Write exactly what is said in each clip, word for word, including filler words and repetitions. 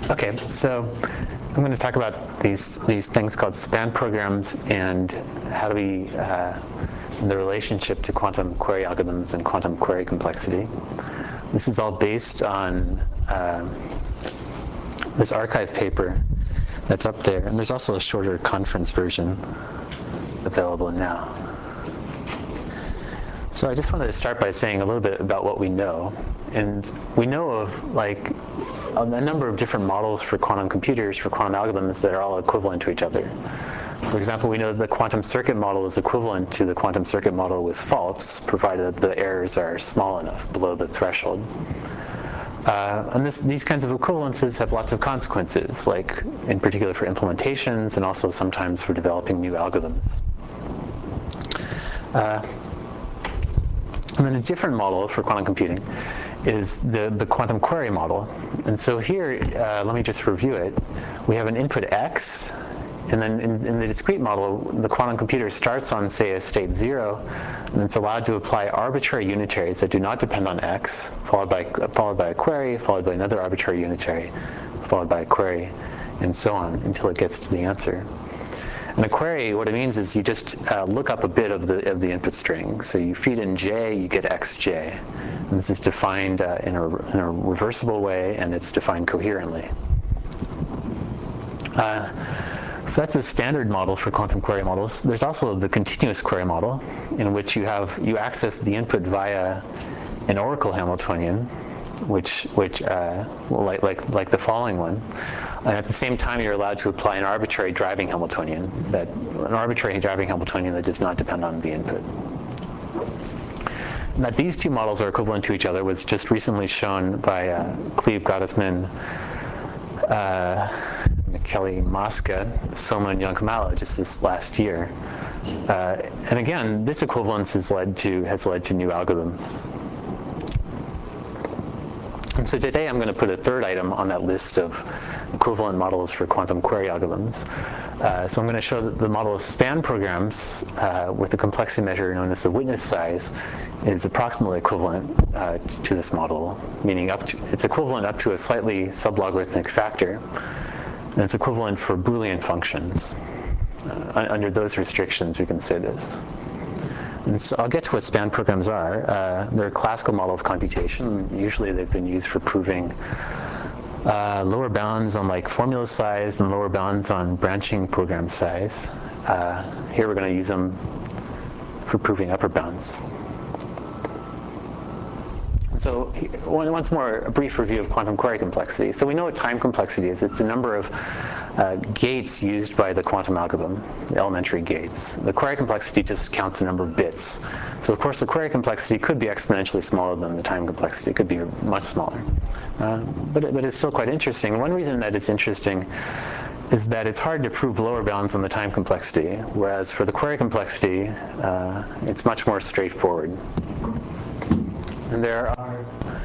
Okay, so I'm going to talk about these these things called span programs and how do we uh, the relationship to quantum query algorithms and quantum query complexity. This is all based on uh, this arXiv paper that's up there, and there's also a shorter conference version available now. So I just wanted to start by saying a little bit about what we know. And we know of like a number of different models for quantum computers, for quantum algorithms that are all equivalent to each other. For example, we know the quantum circuit model is equivalent to the quantum circuit model with faults, provided the errors are small enough, below the threshold. Uh, and this, these kinds of equivalences have lots of consequences, like in particular for implementations and also sometimes for developing new algorithms. Uh, And then a different model for quantum computing is the, the quantum query model. And so here, uh, let me just review it. We have an input x, and then in, in the discrete model, the quantum computer starts on, say, a state zero, and it's allowed to apply arbitrary unitaries that do not depend on x, followed by, followed by a query, followed by another arbitrary unitary, followed by a query, and so on until it gets to the answer. And a query, what it means is you just uh, look up a bit of the of the input string. So you feed in j, you get xj. And this is defined uh, in, a, in a reversible way, and it's defined coherently. Uh, so that's a standard model for quantum query models. There's also the continuous query model, in which you have you access the input via an oracle Hamiltonian, which which uh, like like like the following one. And at the same time, you're allowed to apply an arbitrary driving Hamiltonian, that an arbitrary driving Hamiltonian that does not depend on the input. And that these two models are equivalent to each other was just recently shown by uh, Cleve, Gottesman, uh, Michele Mosca, Soma, and Yankamala just this last year. Uh, and again, this equivalence has led to has led to new algorithms. And so today I'm going to put a third item on that list of equivalent models for quantum query algorithms. Uh, so I'm going to show that the model of span programs uh, with a complexity measure known as the witness size is approximately equivalent uh, to this model, meaning up to, it's equivalent up to a slightly sublogarithmic factor, and it's equivalent for Boolean functions. Uh, under those restrictions, we can say this. And so I'll get to what span programs are. Uh, they're a classical model of computation. Usually they've been used for proving uh, lower bounds on like formula size and lower bounds on branching program size. Uh, here we're going to use them for proving upper bounds. So once more, a brief review of quantum query complexity. So we know what time complexity is. It's the number of uh, gates used by the quantum algorithm, the elementary gates. The query complexity just counts the number of bits. So of course, the query complexity could be exponentially smaller than the time complexity. It could be much smaller. Uh, but, it, but it's still quite interesting. One reason that it's interesting is that it's hard to prove lower bounds on the time complexity, whereas for the query complexity, uh, it's much more straightforward. And there are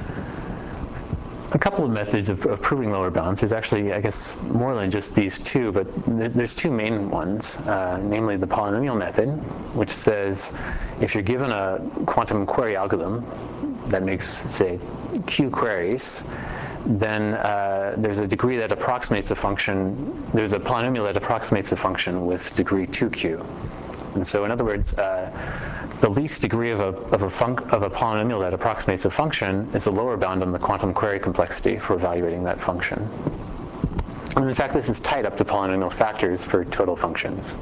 a couple of methods of, of proving lower bounds. There's actually, I guess, more than just these two, but there, there's two main ones, uh, namely the polynomial method, which says if you're given a quantum query algorithm that makes, say, q queries, then uh, there's a degree that approximates a function, there's a polynomial that approximates a function with degree two q. And so in other words, uh, the least degree of a, of, a func of a polynomial that approximates a function is the lower bound on the quantum query complexity for evaluating that function. And in fact, this is tied up to polynomial factors for total functions.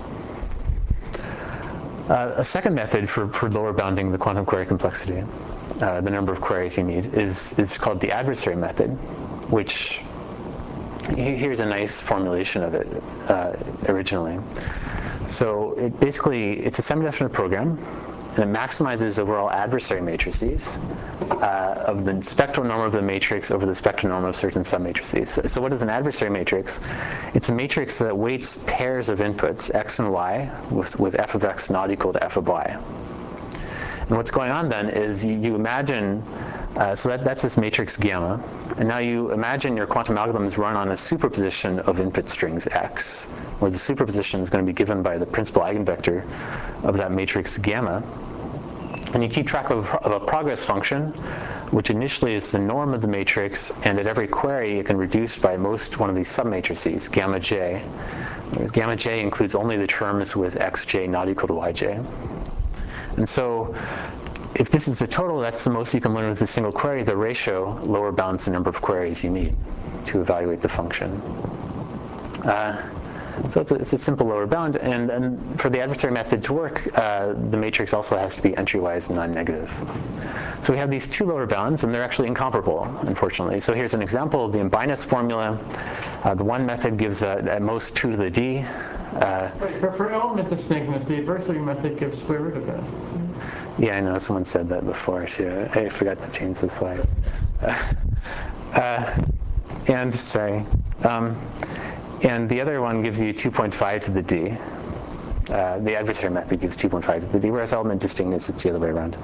Uh, a second method for, for lower bounding the quantum query complexity, uh, the number of queries you need, is, is called the adversary method, which here's a nice formulation of it uh, originally. So it basically, it's a semi-definite program, and it maximizes overall adversary matrices uh, of the spectral norm of the matrix over the spectral norm of certain submatrices. So, so what is an adversary matrix? It's a matrix that weights pairs of inputs, x and y, with, with f of x not equal to f of y. And what's going on then is you, you imagine, uh, so that, that's this matrix gamma, and now you imagine your quantum algorithms run on a superposition of input strings x, where the superposition is going to be given by the principal eigenvector of that matrix gamma. And you keep track of, of a progress function which initially is the norm of the matrix, and at every query it can reduce by most one of these submatrices, gamma j. Whereas gamma j includes only the terms with xj not equal to yj. And so if this is the total, that's the most you can learn with a single query. The ratio lower bounds the number of queries you need to evaluate the function. Uh, so it's a, it's a simple lower bound, and, and for the adversary method to work, uh, the matrix also has to be entry-wise non-negative. So we have these two lower bounds, and they're actually incomparable, unfortunately. So here's an example of the Mbinus formula. Uh, the one method gives uh, at most two to the d. Uh, Wait, but for element distinctness, the adversary method gives square root of that. Yeah, I know, someone said that before, too. I forgot to change the slide. Uh, uh, and, sorry. Um, and the other one gives you two point five to the d. Uh, the adversary method gives two point five to the d, whereas element distinctness, it's the other way around.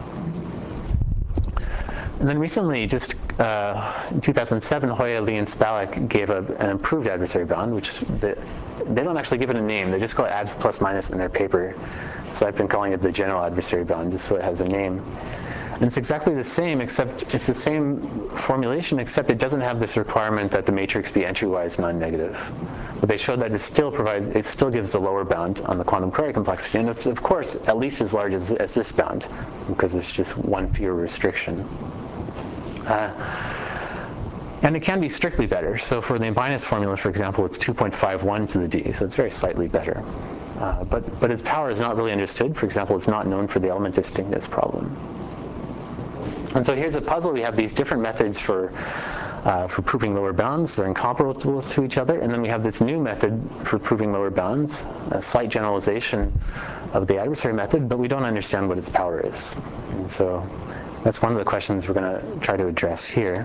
And then recently, just uh, in two thousand seven, Hoya, Lee, and Spalek gave a, an improved adversary bound, which the, they don't actually give it a name. They just call it adv plus minus in their paper. So I've been calling it the general adversary bound, just so it has a name. And it's exactly the same, except it's the same formulation, except it doesn't have this requirement that the matrix be entry-wise non-negative. But they showed that it still provides, it still gives a lower bound on the quantum query complexity, and it's of course at least as large as, as this bound, because there's just one fewer restriction. Uh, and it can be strictly better. So for the Mbinus formula, for example, it's two point five one to the d, so it's very slightly better. Uh, but, but its power is not really understood. For example, it's not known for the element distinctness problem. And so here's a puzzle. We have these different methods for, uh, for proving lower bounds. They're incomparable to each other. And then we have this new method for proving lower bounds, a slight generalization of the adversary method, but we don't understand what its power is. And so that's one of the questions we're going to try to address here.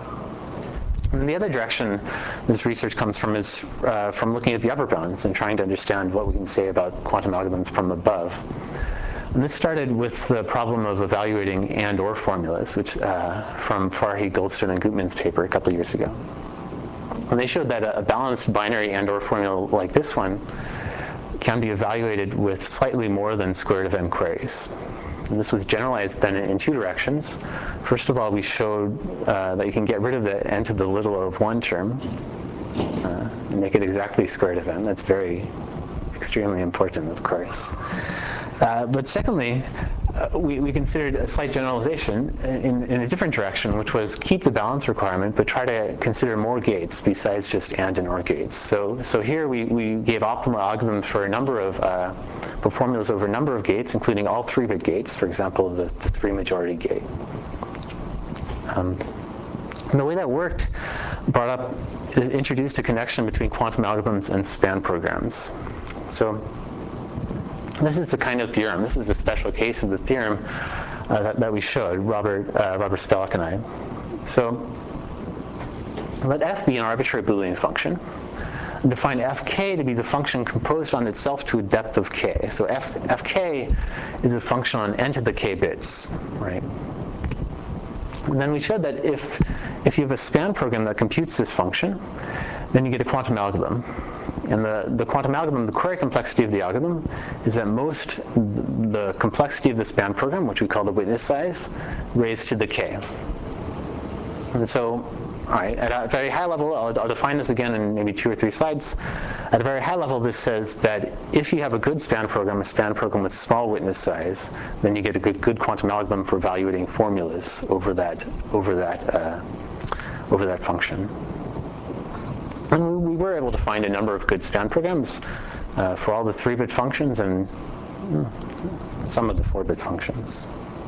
And the other direction this research comes from is uh, from looking at the upper bounds and trying to understand what we can say about quantum algorithms from above. And this started with the problem of evaluating and/or formulas, which uh, from Farhi, Goldstone, and Gutmann's paper a couple of years ago. And they showed that a, a balanced binary and/or formula like this one can be evaluated with slightly more than square root of n queries. And this was generalized then in two directions. First of all, we showed uh, that you can get rid of the n to the little of one term uh, and make it exactly square root of n. That's very extremely important, of course. Uh, but secondly, uh, we, we considered a slight generalization in, in a different direction, which was keep the balance requirement, but try to consider more gates besides just and and or gates. So, so here we, we gave optimal algorithms for a number of uh, for formulas over a number of gates, including all three-bit gates, for example, the, the three-majority gate. Um, and the way that worked brought up, introduced a connection between quantum algorithms and span programs. So this is the kind of theorem. This is a special case of the theorem uh, that, that we showed, Robert, uh, Robert Spalek and I. So let f be an arbitrary Boolean function, and define fk to be the function composed on itself to a depth of k. So f, fk is a function on n to the k bits, right? And then we showed that if, if you have a span program that computes this function, then you get a quantum algorithm. And the, the quantum algorithm, the query complexity of the algorithm, is at most the complexity of the span program, which we call the witness size, raised to the k. And so, all right, at a very high level, I'll, I'll define this again in maybe two or three slides. At a very high level, this says that if you have a good span program, a span program with small witness size, then you get a good, good quantum algorithm for evaluating formulas over that, over that, uh, over that function. And we were able to find a number of good span programs uh, for all the three-bit functions and mm, some of the four-bit functions.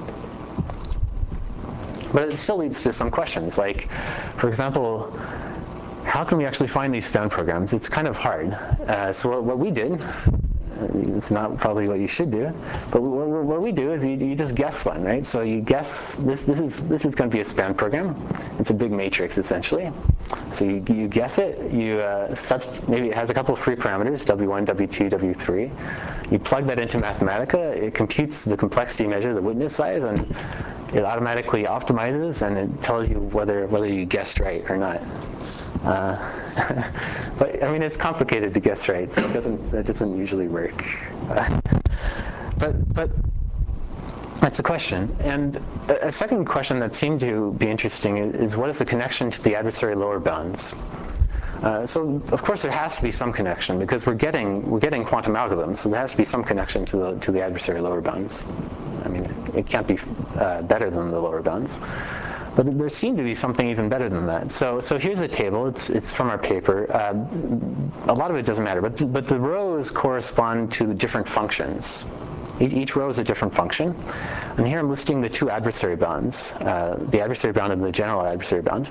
But it still leads to some questions, like, for example, how can we actually find these span programs? It's kind of hard. Uh, so what, what we did, it's not probably what you should do, but what, what we do is you, you just guess one, right? So you guess this, this is this is going to be a span program. It's a big matrix, essentially. So you, you guess it. You uh, subst maybe it has a couple of free parameters, W one, W two, W three. You plug that into Mathematica. It computes the complexity measure, the witness size, and it automatically optimizes, and it tells you whether whether you guessed right or not. Uh, but I mean, it's complicated to guess right, so it doesn't that doesn't usually work. Uh, but but That's a question. And a, a second question that seemed to be interesting is, is what is the connection to the adversary lower bounds? Uh, so of course there has to be some connection because we're getting we're getting quantum algorithms, so there has to be some connection to the to the adversary lower bounds. I mean, it can't be uh, better than the lower bounds, but there seemed to be something even better than that. So so here's a table. It's it's from our paper. Uh, a lot of it doesn't matter, but the, but the rows correspond to the different functions. Each, each row is a different function, and here I'm listing the two adversary bounds: uh, the adversary bound and the general adversary bound.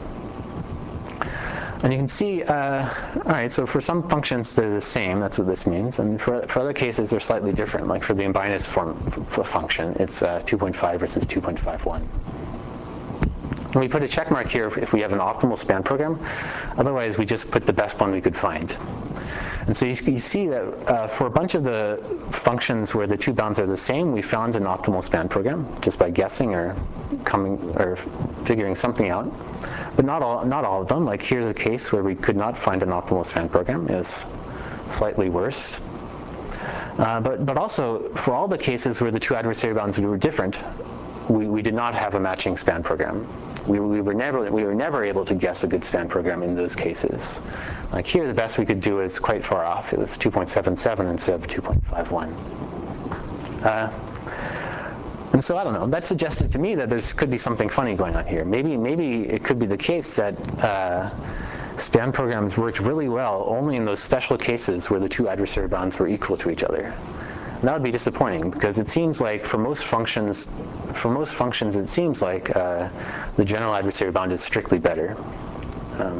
And you can see, uh, all right, so for some functions they're the same, that's what this means, and for, for other cases they're slightly different. Like for the Imbinus form f function, it's uh, two point five versus two point five one. And we put a check mark here if, if we have an optimal span program. Otherwise, we just put the best one we could find. And so you, you see that uh, for a bunch of the functions where the two bounds are the same, we found an optimal span program just by guessing or coming or figuring something out. But not all, not all of them. Like here's a case where we could not find an optimal span program. It was slightly worse. Uh, but but also for all the cases where the two adversary bounds were different, we, we did not have a matching span program. We, we were never we were never able to guess a good span program in those cases. Like here, the best we could do is quite far off. It was two point seven seven instead of two point five one. Uh, and so I don't know. That suggested to me that there could be something funny going on here. Maybe maybe it could be the case that uh, span programs worked really well only in those special cases where the two adversary bounds were equal to each other. And that would be disappointing because it seems like for most functions, for most functions, it seems like uh, the general adversary bound is strictly better. Um,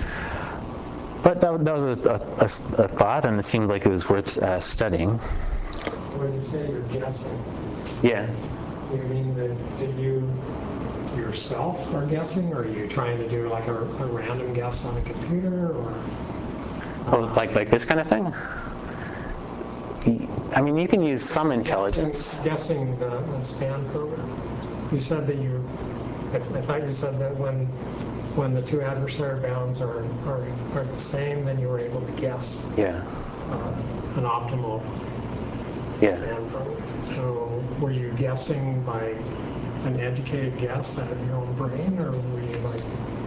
but that, that was a, a, a thought, and it seemed like it was worth uh, studying. When you say you're guessing, yeah. You mean that, that you yourself are guessing, or are you trying to do like a, a random guess on a computer, or? Oh, uh, like like this kind of thing? I mean, you can use some intelligence. Guessing, guessing the, the span program. You said that you, I, th I thought you said that when when the two adversary bounds are, are, are the same, then you were able to guess yeah. uh, an optimal yeah. span program. So were you guessing by an educated guess out of your own brain, or were you like...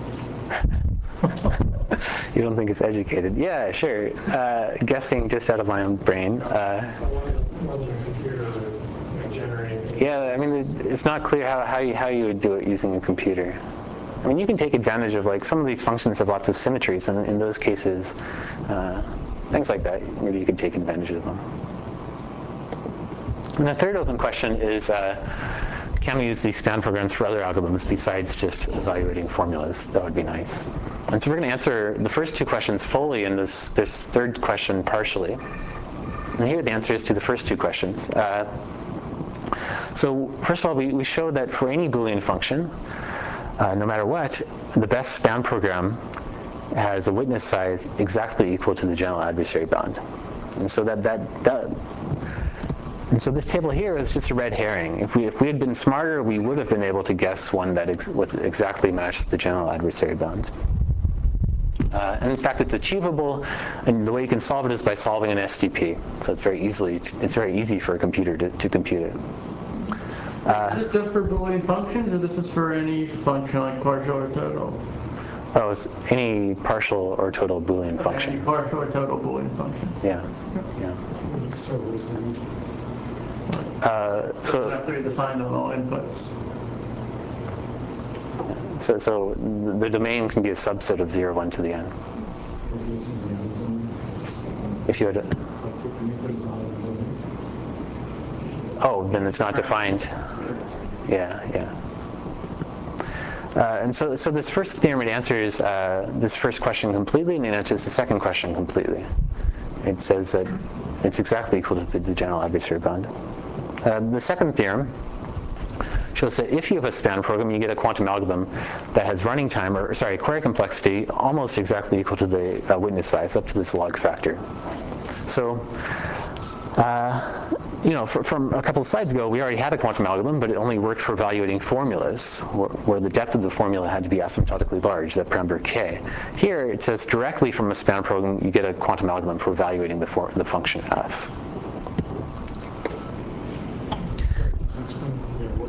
You don't think it's educated? Yeah, sure. Uh, guessing just out of my own brain. Uh, so it wasn't, wasn't a computer that generated? Yeah, I mean, it's not clear how, how, you, how you would do it using a computer. I mean, you can take advantage of, like, some of these functions have lots of symmetries, and in those cases, uh, things like that, maybe you could take advantage of them. And the third open question is, uh, can we use these span programs for other algorithms besides just evaluating formulas? That would be nice. And so we're going to answer the first two questions fully and this, this third question partially. And here are the answers to the first two questions. Uh, so first of all, we, we showed that for any Boolean function, uh, no matter what, the best span program has a witness size exactly equal to the general adversary bound. And so that, that, that And so this table here is just a red herring. If we, if we had been smarter, we would have been able to guess one that ex was exactly matched the general adversary bound. Uh, and in fact, it's achievable, and the way you can solve it is by solving an S D P. So it's very easily, it's very easy for a computer to, to compute it. Uh, is this just for Boolean functions, or this is for any function like partial or total? Oh, it's any partial or total Boolean okay, function. Any partial or total Boolean function. Yeah. Yeah. So was the Uh, so after you define the all inputs. So, so the domain can be a subset of zero, one to the n. If you had a, oh, then it's not defined. Yeah, yeah. Uh, and so, so this first theorem, it answers uh, this first question completely, and it answers the second question completely. It says that it's exactly equal to the, the general adversary bound. Uh, the second theorem shows that if you have a span program, you get a quantum algorithm that has running time, or sorry, query complexity almost exactly equal to the uh, witness size, up to this log factor. So, uh, you know, for, from a couple of slides ago, we already had a quantum algorithm, but it only worked for evaluating formulas, where, where the depth of the formula had to be asymptotically large, that parameter k. Here, it says directly from a span program, you get a quantum algorithm for evaluating the, for, the function f.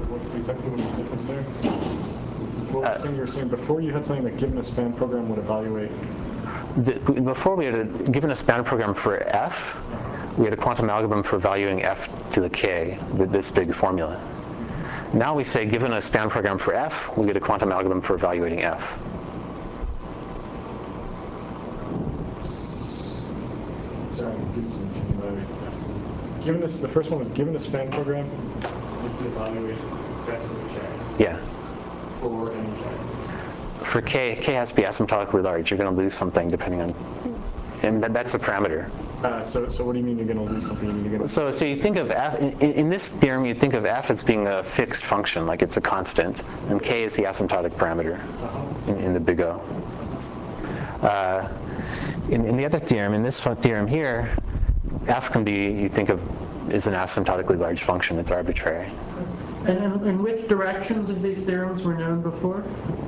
So, uh, so you were saying before you had something that given a span program would evaluate? The, before we had a, given a span program for f, we had a quantum algorithm for valuing f to the k with this big formula. Now we say given a span program for f, we get a quantum algorithm for evaluating f. Sorry, I'm confused. Given us, the first one was given a span program, you can evaluate f to the k. Yeah. For any k. For k, k has to be asymptotically large. You're going to lose something depending on, and that, that's the parameter. Uh, so, so what do you mean you're going to lose something? You mean you're going to so, so you think of f in, in this theorem. You think of f as being a fixed function, like it's a constant, and k is the asymptotic parameter in, in the big O. Uh, in, in the other theorem, in this theorem here, f can be, you think of, is an asymptotically large function. It's arbitrary. And in, in which directions of these theorems were known before?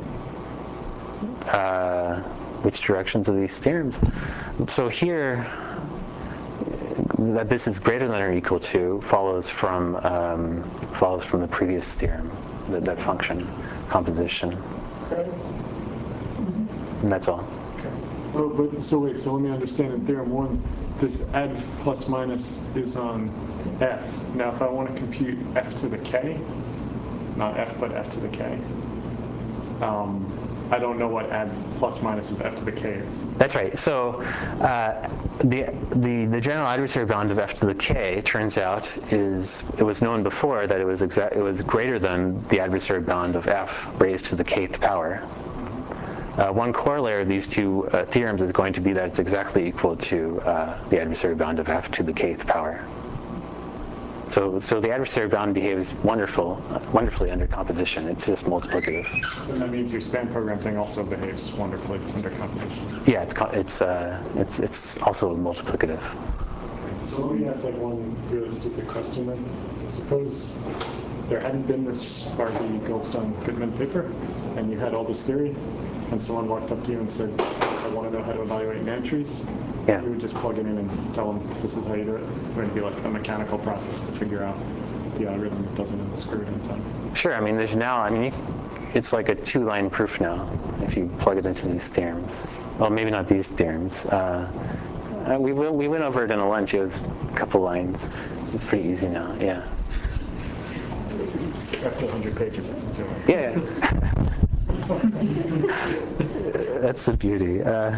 Uh, which directions of these theorems? So here, that this is greater than or equal to follows from um, follows from the previous theorem, that, that function composition. Okay. And that's all. Okay. Well, but, so wait, so let me understand in theorem one, this add plus minus is on f. Now if I want to compute f to the k, not f but f to the k, um, I don't know what add plus minus of f to the k is. That's right. So uh, the, the the general adversary bound of f to the k, it turns out, is, it was known before that it was exact it was greater than the adversary bound of f raised to the kth power. Uh, one corollary of these two uh, theorems is going to be that it's exactly equal to uh, the adversary bound of f to the kth power. So, so the adversary bound behaves wonderful, uh, wonderfully under composition. It's just multiplicative. And that means your span program thing also behaves wonderfully under composition. Yeah, it's it's uh, it's it's also multiplicative. Okay. So let me ask like one really stupid question then. Suppose there hadn't been this Barbie Goldstone Goodman paper, and you had all this theory, and someone walked up to you and said, "I want to know how to evaluate Nant trees." Yeah. You would just plug it in and tell them this is how you do it. It would be like a mechanical process to figure out the algorithm that doesn't screw it in time. Sure. I mean, there's now. I mean, you, it's like a two-line proof now if you plug it into these theorems. Well, maybe not these theorems. Uh, uh, we we went over it in a lunch. It was a couple lines. It's pretty easy now. Yeah. After one hundred pages, it's a two-line. Yeah. That's the beauty. Uh,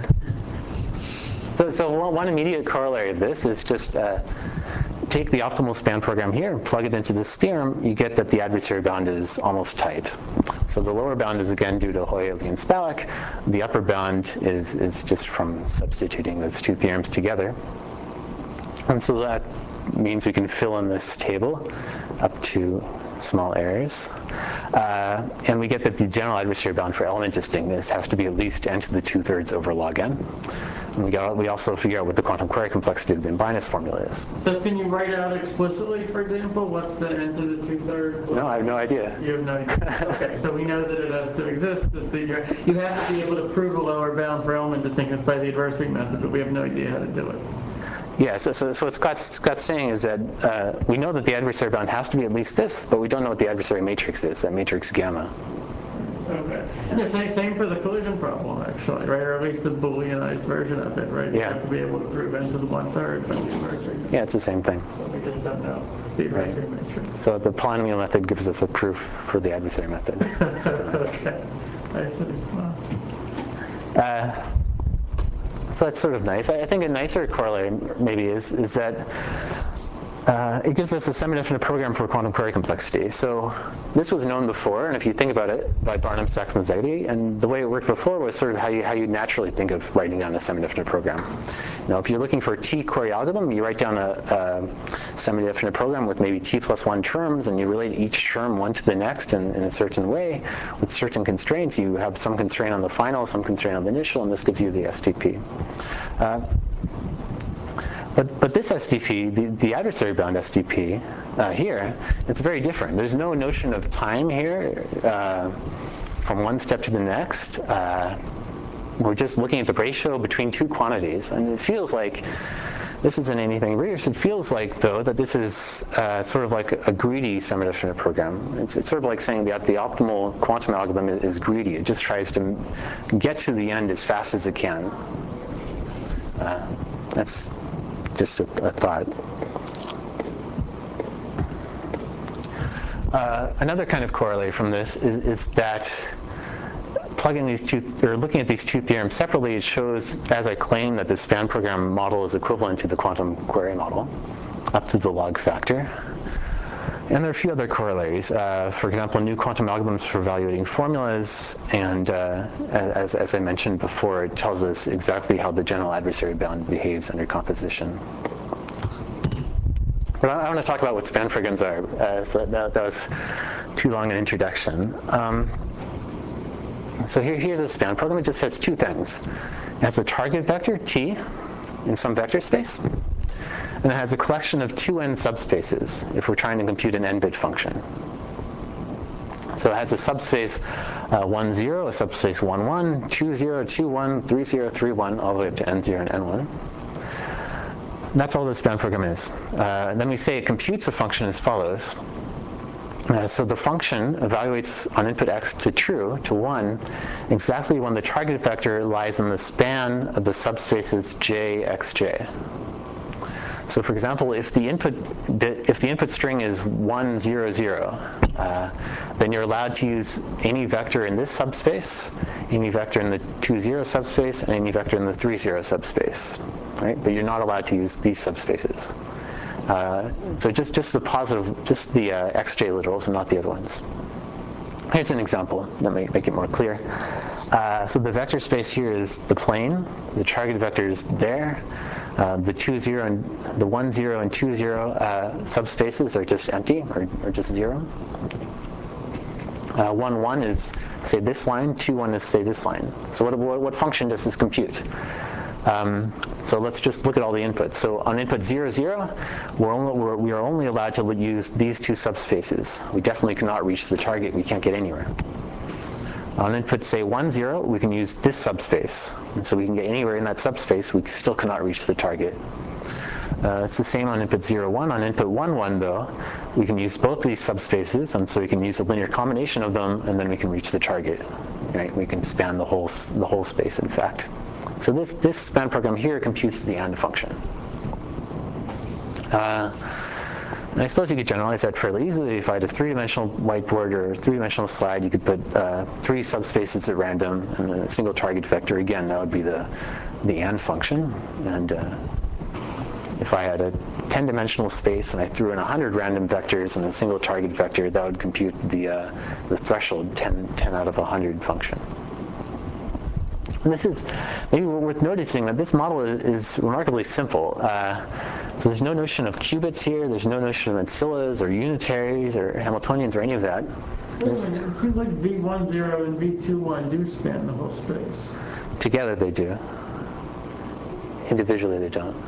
So, so one immediate corollary of this is just uh, take the optimal span program here and plug it into this theorem. You get that the adversary bound is almost tight. So the lower bound is again due to Hoyle and Spalek. The upper bound is, is just from substituting those two theorems together. And so that means we can fill in this table up to small errors. Uh, and we get that the general adversary bound for element distinctness has to be at least n to the two-thirds over log n. And we, got, we also figure out what the quantum query complexity of the imbinus formula is. So can you write out explicitly, for example, what's the n to the two-thirds? No, I have no idea. You have no idea. Okay, so we know that it has to exist. That the, you have to be able to prove a lower bound for element distinctness by the adversary method, but we have no idea how to do it. Yeah, so, so, so what Scott's, Scott's saying is that uh, we know that the adversary bound has to be at least this, but we don't know what the adversary matrix is, that matrix gamma. Okay. Yeah, same, same for the collision problem, actually, right? Or at least the Booleanized version of it, right? You Yeah. have to be able to prove n to the one-third by the adversary. Yeah, it's the same thing. But we just don't know the adversary Right. matrix. So the polynomial method gives us a proof for the adversary method. Okay. I see. Wow. Uh, so that's sort of nice. I, I think a nicer corollary maybe is, is that Uh, it gives us a semi-definite program for quantum query complexity. So this was known before, and if you think about it, by Barnum, Sachs, and Zaidi, and the way it worked before was sort of how you how you naturally think of writing down a semi-definite program. Now, if you're looking for a T query algorithm, you write down a, a semi-definite program with maybe T plus one terms, and you relate each term one to the next in, in a certain way with certain constraints. You have some constraint on the final, some constraint on the initial, and this gives you the S D P. Uh, But, but this S D P, the, the adversary-bound S D P uh, here, it's very different. There's no notion of time here uh, from one step to the next. Uh, we're just looking at the ratio between two quantities, and it feels like this isn't anything rigorous. It feels like, though, that this is uh, sort of like a greedy semi-definite program. It's, it's sort of like saying that the optimal quantum algorithm is greedy. It just tries to get to the end as fast as it can. Uh, that's just a, a thought. Uh, another kind of corollary from this is, is that plugging these two, or looking at these two theorems separately, it shows, as I claim, that the span program model is equivalent to the quantum query model, up to the log factor. And there are a few other corollaries. Uh, for example, new quantum algorithms for evaluating formulas, and uh, as, as I mentioned before, it tells us exactly how the general adversary bound behaves under composition. But I, I want to talk about what span programs are, uh, so that, that was too long an introduction. Um, So here, here's a span program. It just says two things. It has a target vector, T, in some vector space. And it has a collection of two n subspaces if we're trying to compute an n-bit function. So it has a subspace uh, one, zero, a subspace one, one, two, zero, two, one, three, zero, three, one, all the way up to n zero and n one. That's all the span program is. Uh, then we say it computes a function as follows. Uh, so the function evaluates on input x to true, to one, exactly when the target vector lies in the span of the subspaces j, xj. So for example, if the input bit, if the input string is one, zero, zero, uh, then you're allowed to use any vector in this subspace, any vector in the two, zero subspace, and any vector in the three, zero subspace, right? But you're not allowed to use these subspaces. Uh, so just, just the positive, just the uh, xj literals and not the other ones. Here's an example that may make it more clear. Uh, so the vector space here is the plane. The target vector is there. Uh, the two, zero, and the one, zero, and two, zero uh, subspaces are just empty, or, or just zero. Uh, one, one is, say, this line. two, one is, say, this line. So what, what, what function does this compute? Um, so let's just look at all the inputs. So on input zero, zero, we're only, we're, we are only allowed to use these two subspaces. We definitely cannot reach the target. We can't get anywhere. On input, say, one, zero, we can use this subspace. And so we can get anywhere in that subspace. We still cannot reach the target. Uh, it's the same on input zero, one. On input one, one, though, we can use both these subspaces. And so we can use a linear combination of them, and then we can reach the target. Right? We can span the whole, the whole space, in fact. So this, this span program here computes the AND function. Uh, and I suppose you could generalize that fairly easily. If I had a three-dimensional whiteboard or a three-dimensional slide, you could put uh, three subspaces at random and then a single target vector. Again, that would be the, the AND function. And uh, if I had a ten-dimensional space and I threw in one hundred random vectors and a single target vector, that would compute the, uh, the threshold ten, ten out of one hundred function. And this is maybe worth noticing that this model is, is remarkably simple. Uh, so there's no notion of qubits here. There's no notion of ancillas or unitaries or Hamiltonians or any of that. Wait a minute, it seems like V one zero and V two one do span the whole space. Together they do. Individually they don't.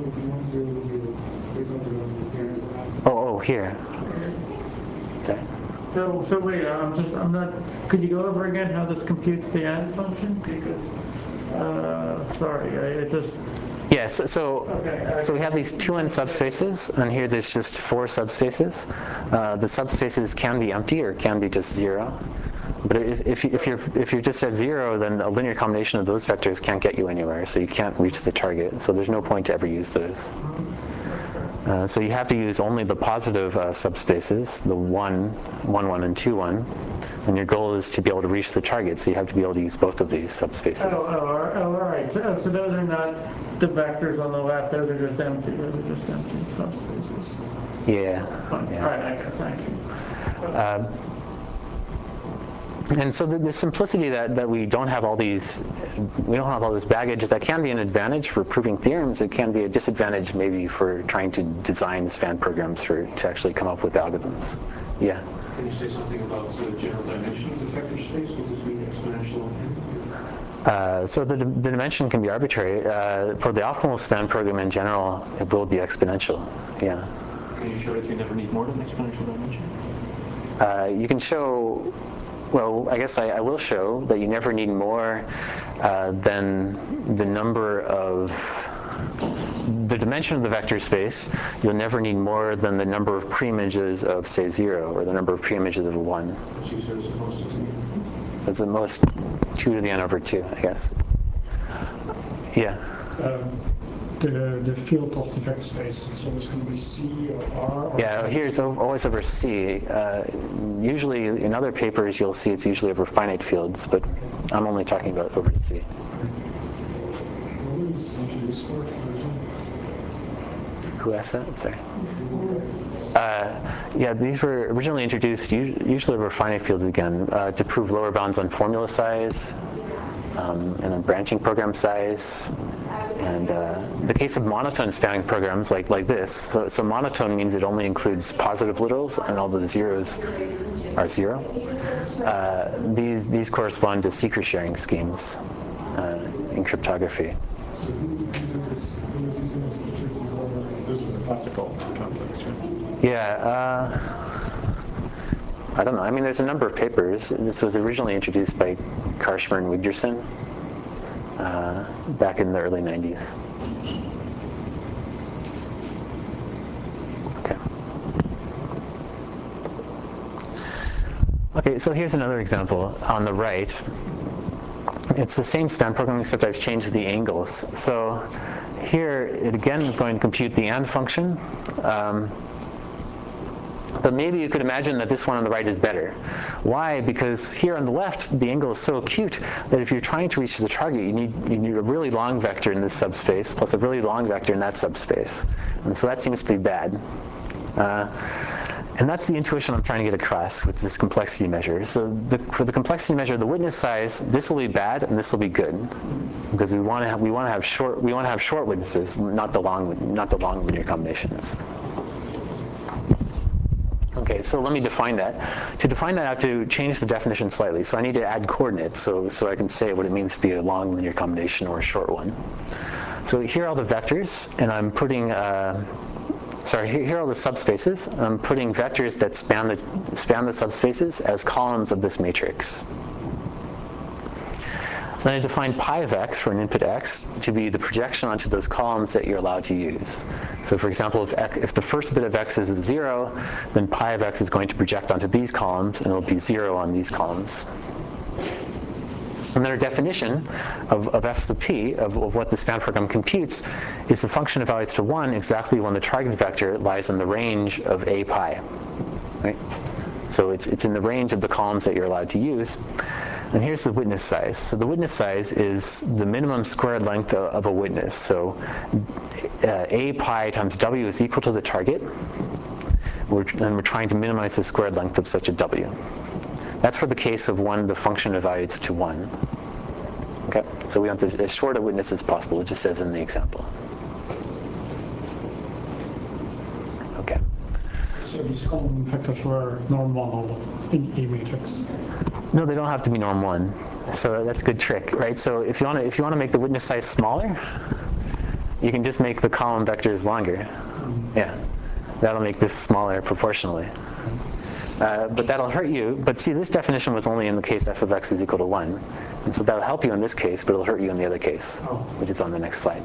Oh, oh, here. Okay. So, so wait, I'm just, I'm not, could you go over again how this computes the AND function? Because, uh, sorry, I, it just. Yeah, so, so, Okay, so we have these two n subspaces, and here there's just four subspaces. Uh, the subspaces can be empty or can be just zero. But if, if, if, you're, if you're just at zero, then a linear combination of those vectors can't get you anywhere, so you can't reach the target. So there's no point to ever use those. Uh, so you have to use only the positive uh, subspaces, the one, one, one, and two, one. And your goal is to be able to reach the target, so you have to be able to use both of these subspaces. Oh, oh, oh, all right. So, so those are not the vectors on the left. Those are just empty. Those are just empty subspaces. Yeah. Fine. yeah. All right. Okay. Thank you. Uh, And so the, the simplicity that, that we don't have all these, we don't have all this baggage, that can be an advantage for proving theorems. It can be a disadvantage maybe for trying to design span programs for to actually come up with algorithms. Yeah? Can you say something about the general dimension of the vector space? What does it mean, exponential? Uh, so the, the dimension can be arbitrary. Uh, for the optimal span program in general, it will be exponential. Yeah. Can you show that you never need more than exponential dimension? Uh, you can show. Well, I guess I, I will show that you never need more uh, than the number of the dimension dimension of the vector space, you'll never need more than the number of preimages of, say, zero, or the number of preimages of one. Which you said is supposed to be. That's the most two to the n over two, I guess. Yeah. Um, the, the field of the vector space, it's always going to be C or R? Or Yeah, here it's o- always over C. Uh, usually in other papers you'll see it's usually over finite fields, but I'm only talking about over C. What is introduced for version? Who asked that? Sorry. Uh, yeah, these were originally introduced u- usually over finite fields again uh, to prove lower bounds on formula size um, and on branching program size. And uh, the case of monotone spanning programs like, like this, so, so monotone means it only includes positive literals and all the zeros are zero. Uh, these, these correspond to secret sharing schemes uh, in cryptography. So who, who did this? Who was using this feature? This is all the- this was a classical context, right? Yeah, uh, I don't know. I mean, there's a number of papers. This was originally introduced by Karshmer and Wigderson uh, back in the early nineties. Okay. Okay, so here's another example on the right. It's the same span program, except I've changed the angles. So here, it again is going to compute the and function. Um, But maybe you could imagine that this one on the right is better. Why? Because here on the left, the angle is so acute that if you're trying to reach the target, you need, you need a really long vector in this subspace plus a really long vector in that subspace. And so that seems to be bad. Uh, and that's the intuition I'm trying to get across with this complexity measure. So the, for the complexity measure, the witness size, this will be bad and this will be good, because we want to have, we want to have short we want to have short witnesses, not the long not the long linear combinations. Okay, so let me define that. To define that, I have to change the definition slightly. So I need to add coordinates so, so I can say what it means to be a long linear combination or a short one. So here are all the vectors, and I'm putting, uh, sorry, here, here are all the subspaces. I'm putting vectors that span the, span the subspaces as columns of this matrix. Then I define pi of x for an input x to be the projection onto those columns that you're allowed to use. So for example, if, x, if the first bit of x is a zero, then pi of x is going to project onto these columns, and it'll be zero on these columns. And then our definition of, of f sub p, of, of what the span program computes, is the function evaluates to one exactly when the target vector lies in the range of a pi. Right? So it's, it's in the range of the columns that you're allowed to use. And here's the witness size. So the witness size is the minimum squared length of a witness. So uh, a pi times w is equal to the target. We're, and we're trying to minimize the squared length of such a w. That's for the case of when the function evaluates to one. Okay, so we want the, as short a witness as possible, just as in the example. Okay. So these column vectors were norm one all in A matrix. No, they don't have to be norm one. So that's a good trick, right? So if you want to if you want to make the witness size smaller, you can just make the column vectors longer. Mm-hmm. Yeah, that'll make this smaller proportionally. Uh, but that'll hurt you. But see, this definition was only in the case f of x is equal to one. And so that'll help you in this case, but it'll hurt you in the other case, oh. which is on the next slide.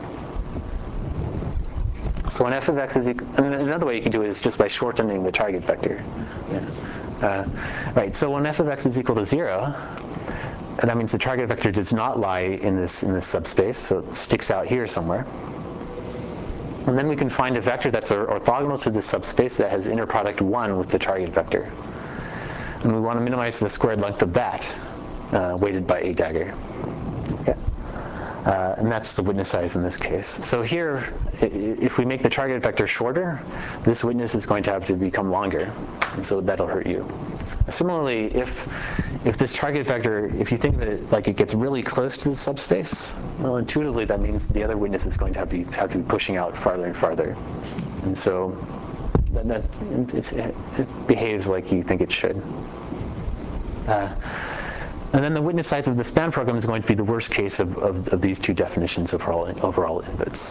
So when f of x is equal, and another way you can do it is just by shortening the target vector. Yeah. Uh, right, so when f of x is equal to zero, that means the target vector does not lie in this, in this subspace, so it sticks out here somewhere. And then we can find a vector that's orthogonal to this subspace that has inner product one with the target vector. And we want to minimize the squared length of that, uh, weighted by a dagger. Okay. Uh, and that's the witness size in this case. So here, if we make the target vector shorter, this witness is going to have to become longer, and so that'll hurt you. Similarly, if if this target vector, if you think of it like it gets really close to the subspace, well, intuitively that means the other witness is going to have to be, have to be pushing out farther and farther, and so that, that it's, it behaves like you think it should. Uh, And then the witness size of the span program is going to be the worst case of, of, of these two definitions of overall, overall inputs.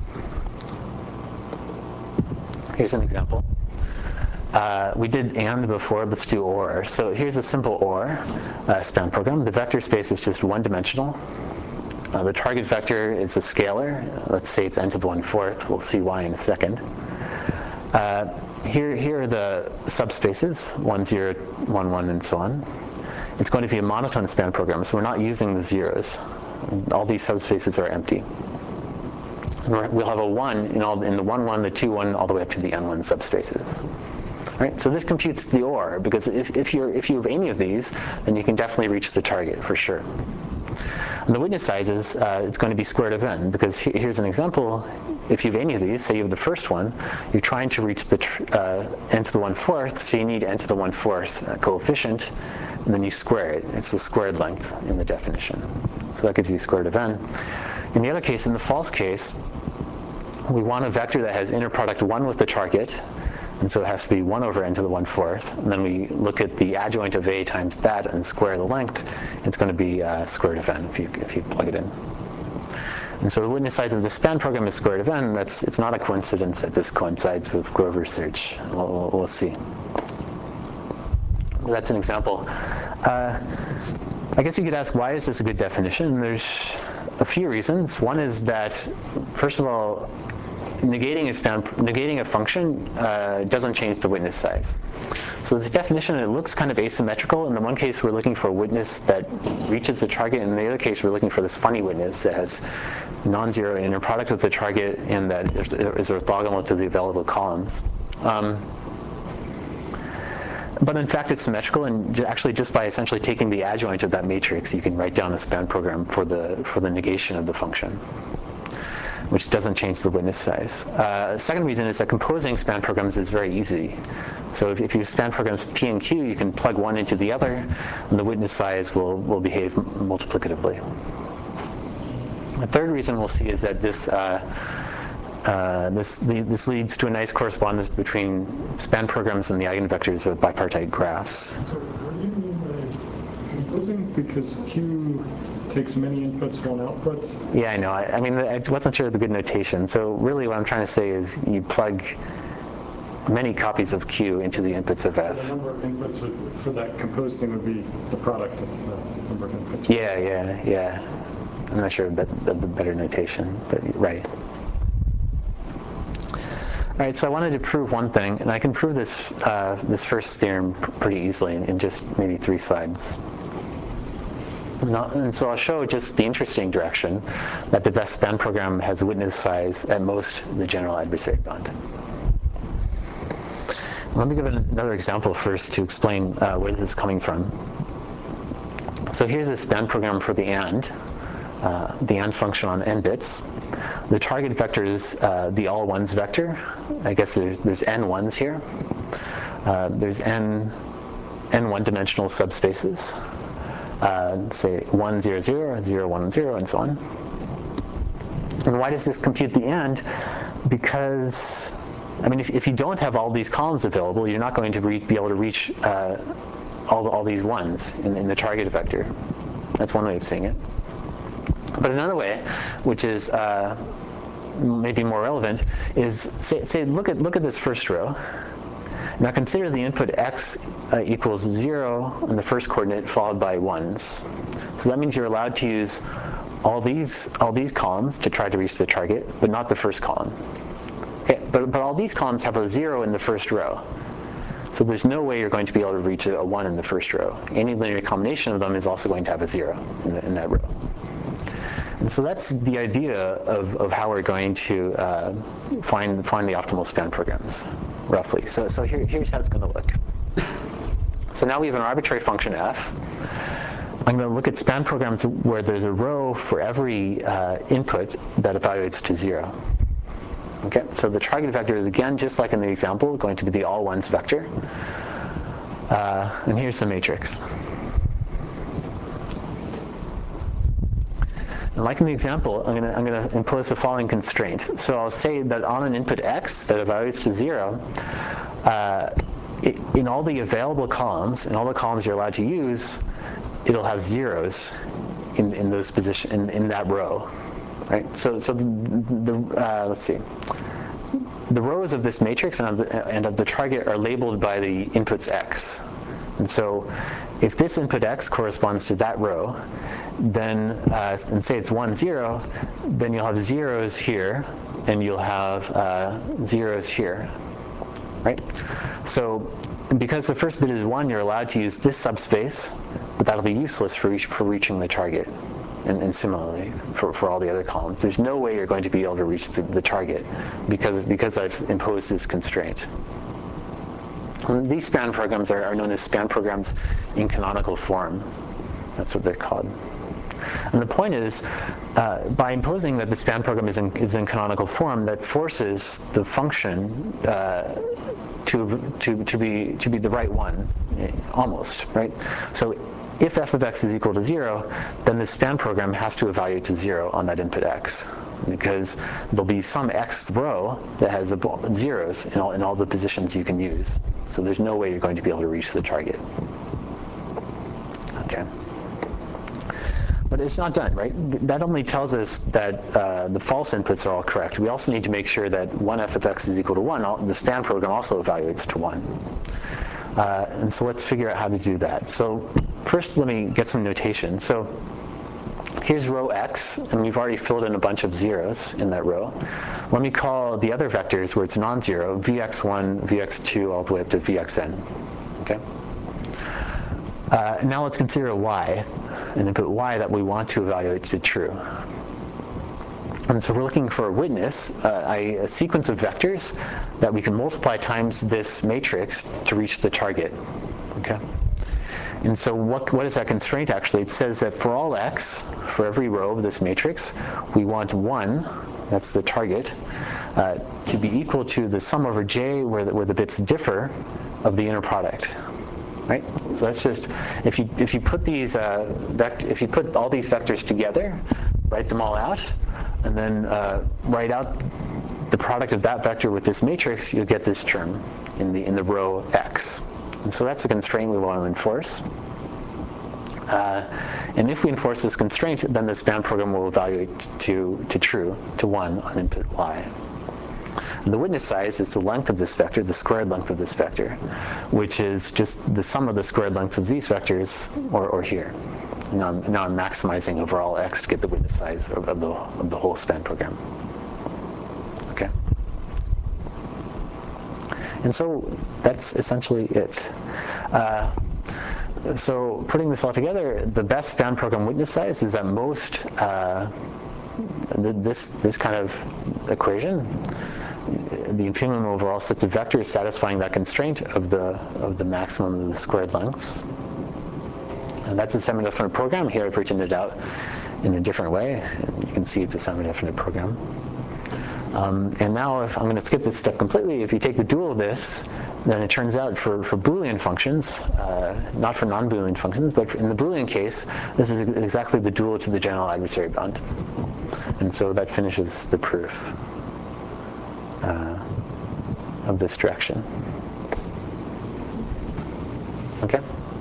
Here's an example. Uh, we did and before, let's do or. So here's a simple or uh, span program. The vector space is just one dimensional. Uh, the target vector is a scalar. Let's say it's n to the one-fourth. We'll see why in a second. Uh, here, here are the subspaces, one, zero, one, one, and so on. It's going to be a monotone span program, so we're not using the zeros. All these subspaces are empty. We'll have a one in, all, in the one, one, the two, one, all the way up to the n one subspaces. Right? So this computes the O R, because if, if, you're, if you have any of these, then you can definitely reach the target for sure. And the witness sizes, uh, it's going to be square root of n, because he, here's an example. If you have any of these, say you have the first one, you're trying to reach the uh, n to the one-fourth, so you need n to the one-fourth uh, coefficient, and then you square it. It's the squared length in the definition. So that gives you square root of n. In the other case, in the false case, we want a vector that has inner product one with the target, and so it has to be one over n to the one-fourth. And then we look at the adjoint of a times that and square the length. It's going to be uh, square root of n if you, if you plug it in. And so the witness size of the span program is square root of n. That's, it's not a coincidence that this coincides with Grover's search. We'll, we'll, we'll see. That's an example. Uh, I guess you could ask, why is this a good definition? There's a few reasons. One is that, first of all, negating a span, negating a function uh, doesn't change the witness size. So this definition, it looks kind of asymmetrical. In the one case, we're looking for a witness that reaches the target. In the other case, we're looking for this funny witness that has non-zero inner product with the target and that is orthogonal to the available columns. Um, But in fact, it's symmetrical, and actually just by essentially taking the adjoint of that matrix, you can write down a span program for the, for the negation of the function, which doesn't change the witness size. Uh, second reason is that composing span programs is very easy. So if, if you span programs P and Q, you can plug one into the other, and the witness size will, will behave multiplicatively. The third reason we'll see is that this uh, Uh, this, the, this leads to a nice correspondence between span programs and the eigenvectors of bipartite graphs. So what do you mean by composing? Because Q takes many inputs, one output? Yeah, I know. I, I mean, I wasn't sure of the good notation. So really what I'm trying to say is you plug many copies of Q into the inputs of F. So the number of inputs would, for that composed thing would be the product of the number of inputs. Yeah, yeah, yeah. I'm not sure that that's a better notation, but right. All right, so I wanted to prove one thing, and I can prove this uh, this first theorem pr pretty easily in, in just maybe three slides. Not, and so I'll show just the interesting direction that the best span program has a witness size at most the general adversary bound. Let me give another example first to explain uh, where this is coming from. So here's a span program for the AND, uh, the AND function on n bits. The target vector is uh, the all ones vector. I guess there's, there's n ones here. Uh, there's n, n one-dimensional subspaces. Uh, say one, zero, zero, zero, one, zero, and so on. And why does this compute the AND? Because, I mean, if, if you don't have all these columns available, you're not going to re be able to reach uh, all, the, all these ones in, in the target vector. That's one way of seeing it. But another way, which is uh, maybe more relevant, is say, say look at look at this first row. Now consider the input x uh, equals zero in the first coordinate followed by ones. So that means you're allowed to use all these all these columns to try to reach the target, but not the first column. Okay, but but all these columns have a zero in the first row. So there's no way you're going to be able to reach a, a one in the first row. Any linear combination of them is also going to have a zero in, the, in that row. And so that's the idea of, of how we're going to uh, find, find the optimal span programs, roughly. So, so here, here's how it's going to look. So now we have an arbitrary function f. I'm going to look at span programs where there's a row for every uh, input that evaluates to zero. Okay, so the target vector is, again, just like in the example, going to be the all ones vector. Uh, and here's the matrix. And like in the example, I'm going to I'm going to impose the following constraint. So I'll say that on an input x that evaluates to zero, uh, it, in all the available columns, in all the columns you're allowed to use, it'll have zeros in, in those position in, in that row, right? So so the, the uh, let's see, the rows of this matrix and of the, and of the target are labeled by the inputs x. And so if this input x corresponds to that row, then, uh, and say it's one, zero, then you'll have zeros here, and you'll have uh, zeros here, right? So because the first bit is one, you're allowed to use this subspace, but that'll be useless for, reach, for reaching the target. And, and similarly, for, for all the other columns. There's no way you're going to be able to reach the, the target because, because I've imposed this constraint. And these span programs are, are known as span programs in canonical form. That's what they're called. And the point is, uh, by imposing that the span program is in, is in canonical form, that forces the function uh, to, to, to, be, to be the right one, almost, right? So if f of x is equal to zero, then the span program has to evaluate to zero on that input x, because there'll be some x row that has the zeros in all, in all the positions you can use. So there's no way you're going to be able to reach the target. Okay. But it's not done, right? That only tells us that uh, the false inputs are all correct. We also need to make sure that one f of x is equal to one. All, the span program also evaluates to one. Uh, and so let's figure out how to do that. So first, let me get some notation. So here's row x, and we've already filled in a bunch of zeros in that row. Let me call the other vectors where it's non-zero, v x one, v x two, all the way up to v x n. Okay? Uh, now let's consider a y, an input y that we want to evaluate to true. And so we're looking for a witness, uh, a, a sequence of vectors that we can multiply times this matrix to reach the target. Okay? And so what, what is that constraint actually? It says that for all x, for every row of this matrix, we want one, that's the target, uh, to be equal to the sum over j where the, where the bits differ of the inner product. Right? So that's just, if you, if you put these, uh, vect if you put all these vectors together, write them all out, and then uh, write out the product of that vector with this matrix, you'll get this term in the, in the row x. And so that's a constraint we want to enforce. Uh, and if we enforce this constraint, then the span program will evaluate to, to true, to one on input y. And the witness size is the length of this vector, the squared length of this vector, which is just the sum of the squared lengths of these vectors, or, or here. Now I'm, now I'm maximizing overall x to get the witness size of, of, the, of the whole span program. Okay? And so that's essentially it. Uh, so putting this all together, the best span program witness size is at most uh, this, this kind of equation. The infimum over all sets of vectors satisfying that constraint of the, of the maximum of the squared lengths. And that's a semi-definite program. Here I've written it out in a different way. You can see it's a semi-definite program. Um, and now if I'm going to skip this step completely, if you take the dual of this, then it turns out for, for Boolean functions, uh, not for non-Boolean functions, but in the Boolean case, this is exactly the dual to the general adversary bound. And so that finishes the proof uh, of this direction. Okay?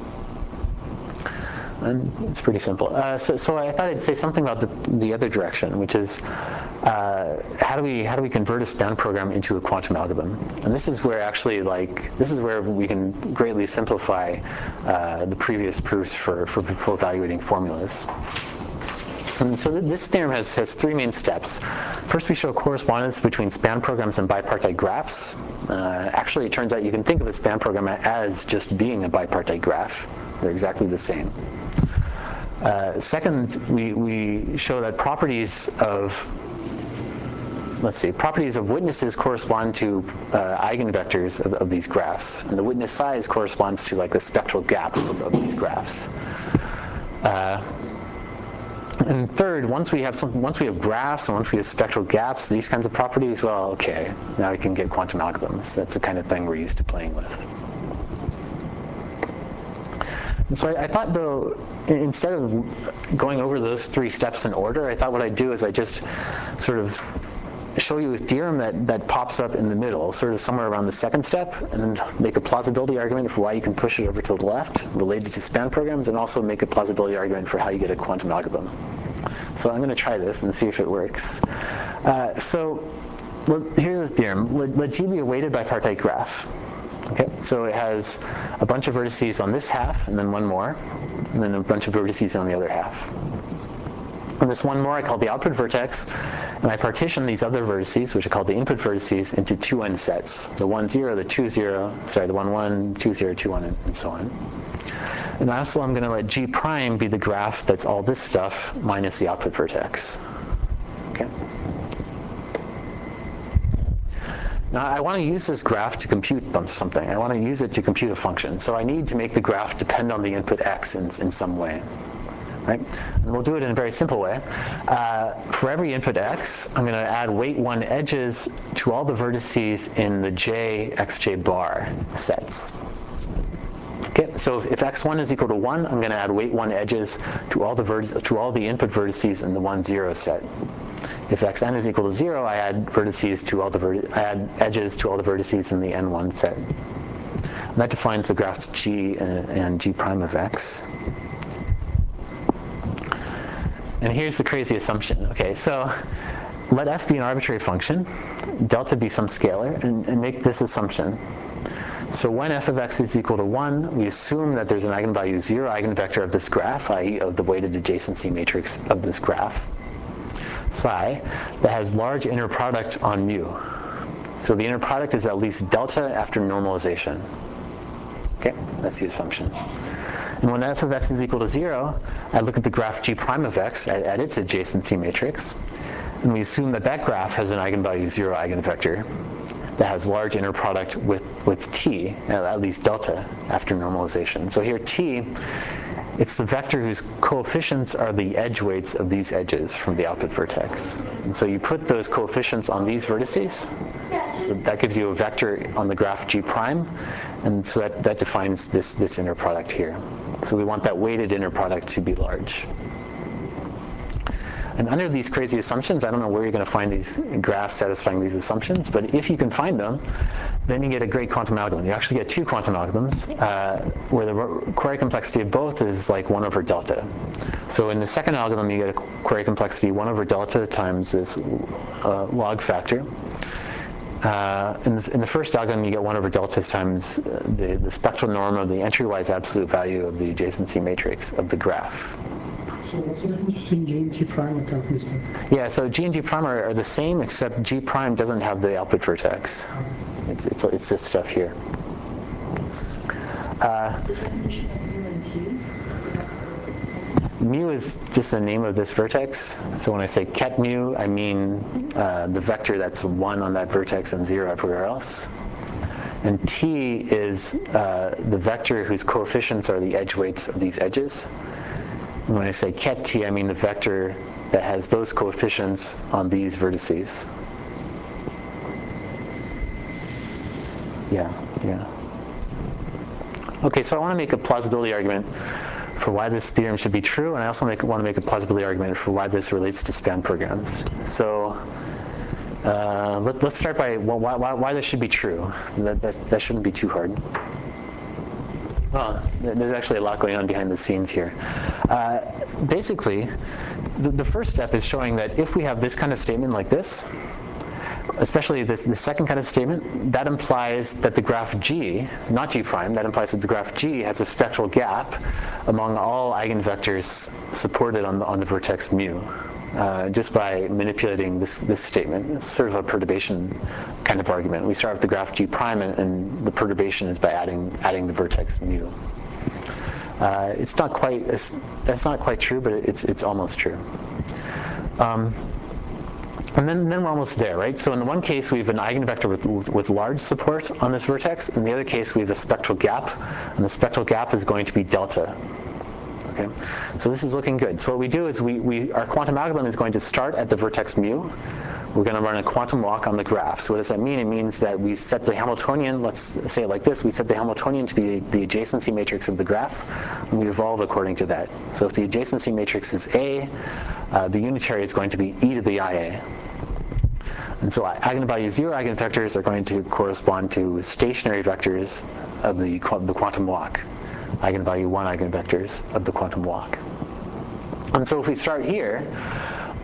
And it's pretty simple. Uh, so, so I thought I'd say something about the, the other direction, which is uh, how do we how do we convert a span program into a quantum algorithm? And this is where actually like this is where we can greatly simplify uh, the previous proofs for, for for evaluating formulas. And so th this theorem has has three main steps. First, we show correspondence between span programs and bipartite graphs. Uh, actually, it turns out you can think of a span program as just being a bipartite graph. They're exactly the same. Uh, second, we, we show that properties of, let's see, properties of witnesses correspond to uh, eigenvectors of, of these graphs. And the witness size corresponds to like the spectral gap of, of these graphs. Uh, and third, once we have some, once we have graphs and once we have spectral gaps, these kinds of properties, well, okay, now we can get quantum algorithms. That's the kind of thing we're used to playing with. And so I, I thought, though, instead of going over those three steps in order, I thought what I'd do is I just sort of show you a theorem that, that pops up in the middle, sort of somewhere around the second step, and then make a plausibility argument for why you can push it over to the left, related to span programs, and also make a plausibility argument for how you get a quantum algorithm. So I'm going to try this and see if it works. Uh, so well, here's the theorem. Let, let G be a weighted bipartite graph. Okay, so it has a bunch of vertices on this half, and then one more, and then a bunch of vertices on the other half. And this one more I call the output vertex, and I partition these other vertices, which are called the input vertices, into two n sets: the one zero, the two zero, sorry, the one one, two zero, two one, and so on. And lastly, I'm going to let G prime be the graph that's all this stuff minus the output vertex. Okay. Now, I want to use this graph to compute something. I want to use it to compute a function. So I need to make the graph depend on the input x in, in some way. Right? And we'll do it in a very simple way. Uh, for every input x, I'm going to add weight one edges to all the vertices in the j, xj bar sets. Okay, so if, if x one is equal to one, I'm going to add weight one edges to all the vert to all the input vertices in the one zero set. If xn is equal to zero, I add vertices to all the vert I add edges to all the vertices in the n one set. And that defines the graphs g and, and g prime of x. And here's the crazy assumption. Okay, so let f be an arbitrary function, delta be some scalar, and, and make this assumption. So when f of x is equal to one, we assume that there's an eigenvalue zero eigenvector of this graph, that is of the weighted adjacency matrix of this graph, psi, that has large inner product on mu. So the inner product is at least delta after normalization. Okay, that's the assumption. And when f of x is equal to zero, I look at the graph g prime of x at, at its adjacency matrix, and we assume that that graph has an eigenvalue zero eigenvector that has large inner product with, with t, at least delta, after normalization. So here t, it's the vector whose coefficients are the edge weights of these edges from the output vertex. And so you put those coefficients on these vertices. So that gives you a vector on the graph g prime, and so that, that defines this, this inner product here. So we want that weighted inner product to be large. And under these crazy assumptions, I don't know where you're going to find these graphs satisfying these assumptions, but if you can find them, then you get a great quantum algorithm. You actually get two quantum algorithms, uh, where the query complexity of both is like one over delta. So in the second algorithm, you get a query complexity one over delta times this uh, log factor. Uh, in, this, in the first algorithm, you get one over delta times the, the spectral norm of the entry-wise absolute value of the adjacency matrix of the graph. So what's the difference between G and G prime? I can't understand. Yeah, so G and G prime are, are the same, except G prime doesn't have the output vertex. It's, it's, it's this stuff here. Uh, the definition of mu and t? Mu is just the name of this vertex. So when I say ket mu, I mean uh, the vector that's one on that vertex and zero everywhere else. And t is uh, the vector whose coefficients are the edge weights of these edges. And when I say ket t, I mean the vector that has those coefficients on these vertices. Yeah, yeah. Okay, so I want to make a plausibility argument for why this theorem should be true, and I also make, want to make a plausibility argument for why this relates to span programs. So uh, let, let's start by well, why, why, why this should be true. That, that, that shouldn't be too hard. Well, there's actually a lot going on behind the scenes here. Uh, basically, the, the first step is showing that if we have this kind of statement like this, especially this the second kind of statement, that implies that the graph G, not G prime, that implies that the graph G has a spectral gap among all eigenvectors supported on the, on the vertex mu. Uh, just by manipulating this, this statement. It's sort of a perturbation kind of argument. We start with the graph G prime, and, and the perturbation is by adding adding the vertex mu. Uh, it's not quite it's, that's not quite true, but it's it's almost true. Um, and then then we're almost there, right? So in the one case, we have an eigenvector with with large support on this vertex. In the other case, we have a spectral gap, and the spectral gap is going to be delta. Okay, so this is looking good. So what we do is we, we our quantum algorithm is going to start at the vertex mu. We're going to run a quantum walk on the graph. So what does that mean? It means that we set the Hamiltonian, let's say it like this, we set the Hamiltonian to be the adjacency matrix of the graph, and we evolve according to that. So if the adjacency matrix is A, uh, the unitary is going to be e to the I A. And so eigenvalue zero eigenvectors are going to correspond to stationary vectors of the, the quantum walk. Eigenvalue one eigenvectors of the quantum walk. And so if we start here,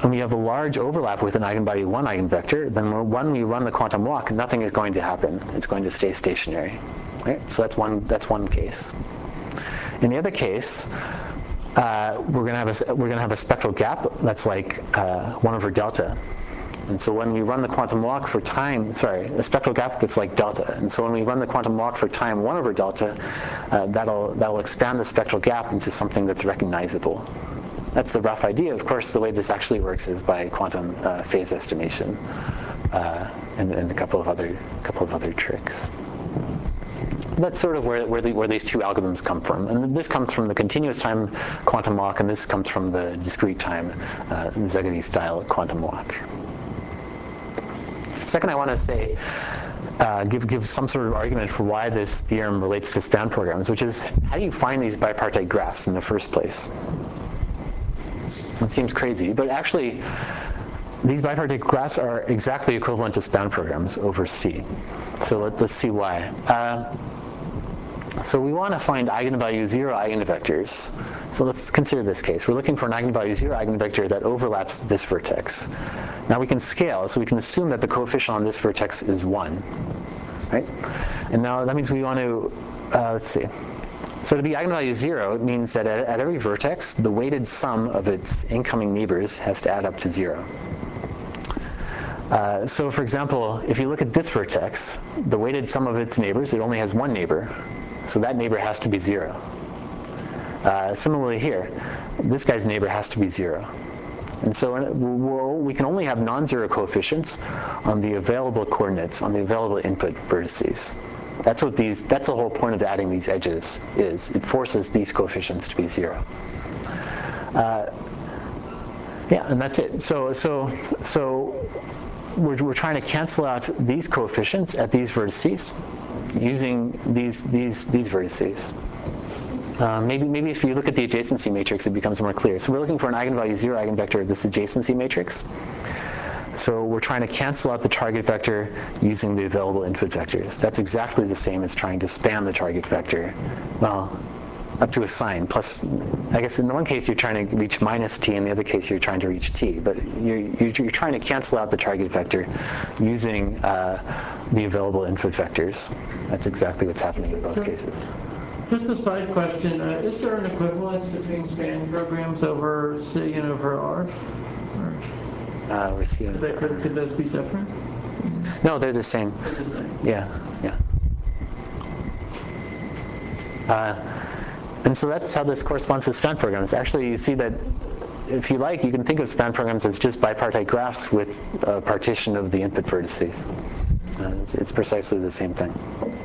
and we have a large overlap with an eigenvalue one eigenvector, then when we run the quantum walk, nothing is going to happen. It's going to stay stationary. Right? So that's one, that's one case. In the other case, uh, we're going to have a we're going to have a spectral gap that's like uh, one over delta. And so when we run the quantum walk for time, sorry, a spectral gap that's like delta. And so when we run the quantum walk for time one over delta, uh, that'll that'll expand the spectral gap into something that's recognizable. That's the rough idea. Of course, the way this actually works is by quantum uh, phase estimation uh, and, and a couple of other couple of other tricks. That's sort of where, where, the, where these two algorithms come from. And this comes from the continuous time quantum walk, and this comes from the discrete time uh, Szegedy-style quantum walk. Second, I want to say, uh, give, give some sort of argument for why this theorem relates to span programs, which is, how do you find these bipartite graphs in the first place? It seems crazy, but actually, these bipartite graphs are exactly equivalent to span programs over C. So let, let's see why. Uh, so we want to find eigenvalue zero eigenvectors. So let's consider this case. We're looking for an eigenvalue zero eigenvector that overlaps this vertex. Now we can scale, so we can assume that the coefficient on this vertex is one. Right? And now that means we want to, uh, let's see. So to be eigenvalue zero, it means that at, at every vertex, the weighted sum of its incoming neighbors has to add up to zero. Uh, so for example, if you look at this vertex, the weighted sum of its neighbors, it only has one neighbor. So that neighbor has to be zero. Uh, similarly here, this guy's neighbor has to be zero. And so we'll, we can only have non-zero coefficients on the available coordinates, on the available input vertices. That's what these, that's the whole point of adding these edges is. It forces these coefficients to be zero. Uh, yeah, and that's it. So, so, so we're, we're trying to cancel out these coefficients at these vertices using these, these, these vertices. Uh, maybe, maybe if you look at the adjacency matrix, it becomes more clear. So we're looking for an eigenvalue zero eigenvector of this adjacency matrix. So we're trying to cancel out the target vector using the available input vectors. That's exactly the same as trying to span the target vector. Well, up to a sign. Plus, I guess in the one case you're trying to reach minus t, in the other case you're trying to reach t. But you're, you're, you're trying to cancel out the target vector using uh, the available input vectors. That's exactly what's happening in both cases. Just a side question, uh, is there an equivalence between span programs over C and over R? Or Uh, we're seeing. could, they, could, could those be different? No, they're the same. They're the same. Yeah, yeah. Uh, and so that's how this corresponds to span programs. Actually, you see that if you like, you can think of span programs as just bipartite graphs with a partition of the input vertices. Uh, it's, it's precisely the same thing.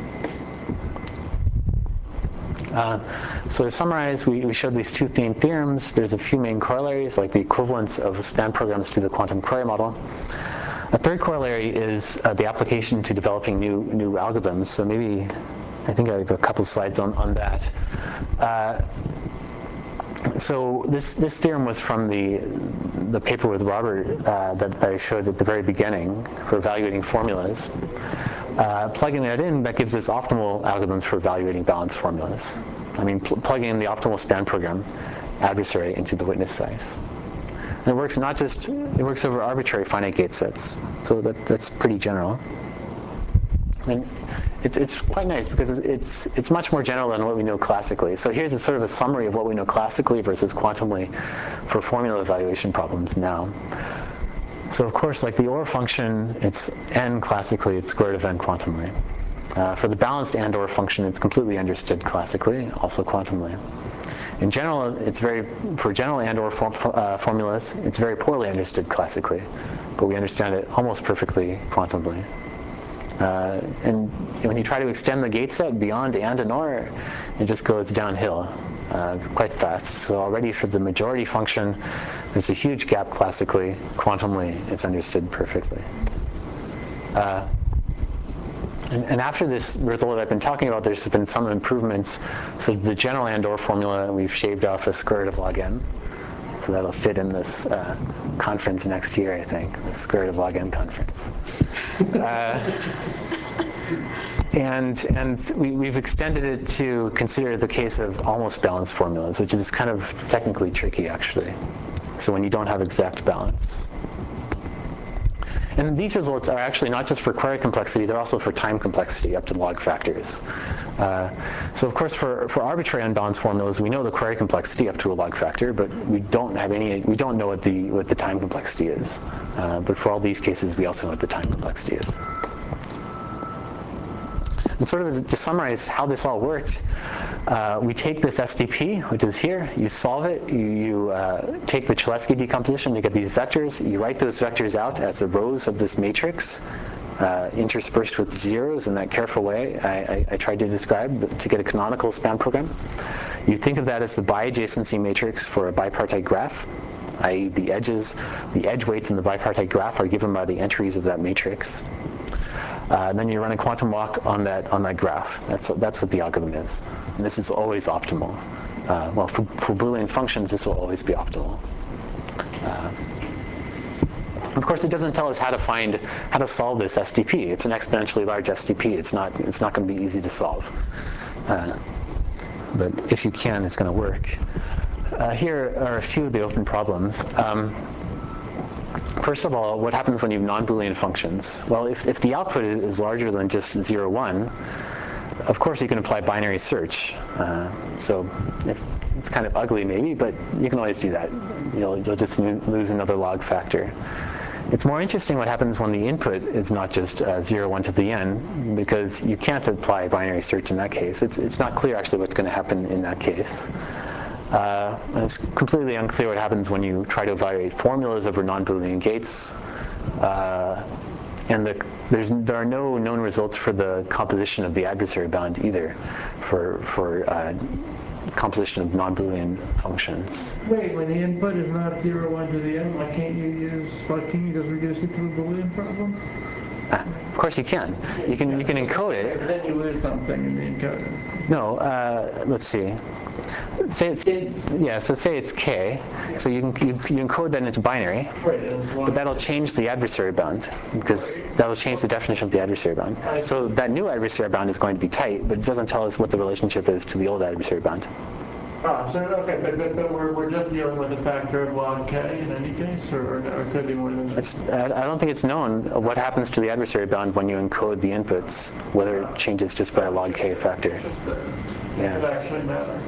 Uh, so to summarize, we, we showed these two themed theorems. There's a few main corollaries, like the equivalence of span programs to the quantum query model. A third corollary is uh, the application to developing new new algorithms. So maybe, I think I have a couple slides on, on that. Uh, so this, this theorem was from the, the paper with Robert uh, that I showed at the very beginning for evaluating formulas. Uh, plugging that in, that gives us optimal algorithms for evaluating balanced formulas. I mean, pl plugging in the optimal span program adversary into the witness size. And it works not just, it works over arbitrary finite gate sets. So that, that's pretty general. And it, it's quite nice because it's, it's much more general than what we know classically. So here's a sort of a summary of what we know classically versus quantumly for formula evaluation problems now. So of course, like the O R function, it's n classically, it's square root of n quantumly. Uh, for the balanced and O R function, it's completely understood classically, also quantumly. In general, it's very, for general and or form, uh, formulas, it's very poorly understood classically, but we understand it almost perfectly quantumly. Uh, and when you try to extend the gate set beyond and and or, it just goes downhill uh, quite fast. So already for the majority function, there's a huge gap classically. Quantumly, it's understood perfectly. Uh, And, and after this result I've been talking about, there's been some improvements. So the general and or formula, we've shaved off a square root of log n. So that'll fit in this uh, conference next year, I think, the square root of log n conference. Uh, and and we, we've extended it to consider the case of almost balanced formulas, which is kind of technically tricky, actually. So when you don't have exact balance. And these results are actually not just for query complexity, they're also for time complexity up to log factors. Uh, so of course for, for arbitrary unbalanced formulas, we know the query complexity up to a log factor, but we don't have any, we don't know what the, what the time complexity is. Uh, but for all these cases, we also know what the time complexity is. And sort of to summarize how this all worked, uh, we take this S D P, which is here, you solve it, you, you uh, take the Cholesky decomposition, you get these vectors, you write those vectors out as the rows of this matrix, uh, interspersed with zeros in that careful way I, I, I tried to describe to get a canonical span program. You think of that as the bi-adjacency matrix for a bipartite graph, that is the edges, the edge weights in the bipartite graph are given by the entries of that matrix. Uh, and then you run a quantum walk on that on that graph. That's that's what the algorithm is. And this is always optimal. Uh, well, for, for Boolean functions, this will always be optimal. Uh, of course, it doesn't tell us how to find how to solve this S D P. It's an exponentially large S D P. It's not it's not going to be easy to solve. Uh, but if you can, it's going to work. Uh, here are a few of the open problems. Um, First of all, what happens when you have non-Boolean functions? Well, if, if the output is larger than just zero, one, of course you can apply binary search. Uh, so if, it's kind of ugly maybe, but you can always do that. You'll, you'll just lose another log factor. It's more interesting what happens when the input is not just uh, zero, one to the n, because you can't apply binary search in that case. It's, it's not clear actually what's going to happen in that case. Uh, and it's completely unclear what happens when you try to evaluate formulas over non-Boolean gates. Uh, and the, there's, there are no known results for the composition of the adversary bound either, for, for uh, composition of non-Boolean functions. Wait, when the input is not zero, one to the n, why can't you use, why can't you just reduce it to a Boolean problem? Uh, of course you can. You can, you can encode it. But then you lose something in the encoder. No, uh, let's see. Say it's, yeah, so say it's k, so you can you, you encode that into binary, but that'll change the adversary bound, because that'll change the definition of the adversary bound. So that new adversary bound is going to be tight, but it doesn't tell us what the relationship is to the old adversary bound. Ah, so, okay, but, but, but we're, we're just dealing with a factor of log k in any case, or, or, or could it be more than that? It's, I don't think it's known what happens to the adversary bound when you encode the inputs, whether it changes just by a log k factor. Just that Yeah. it actually matters.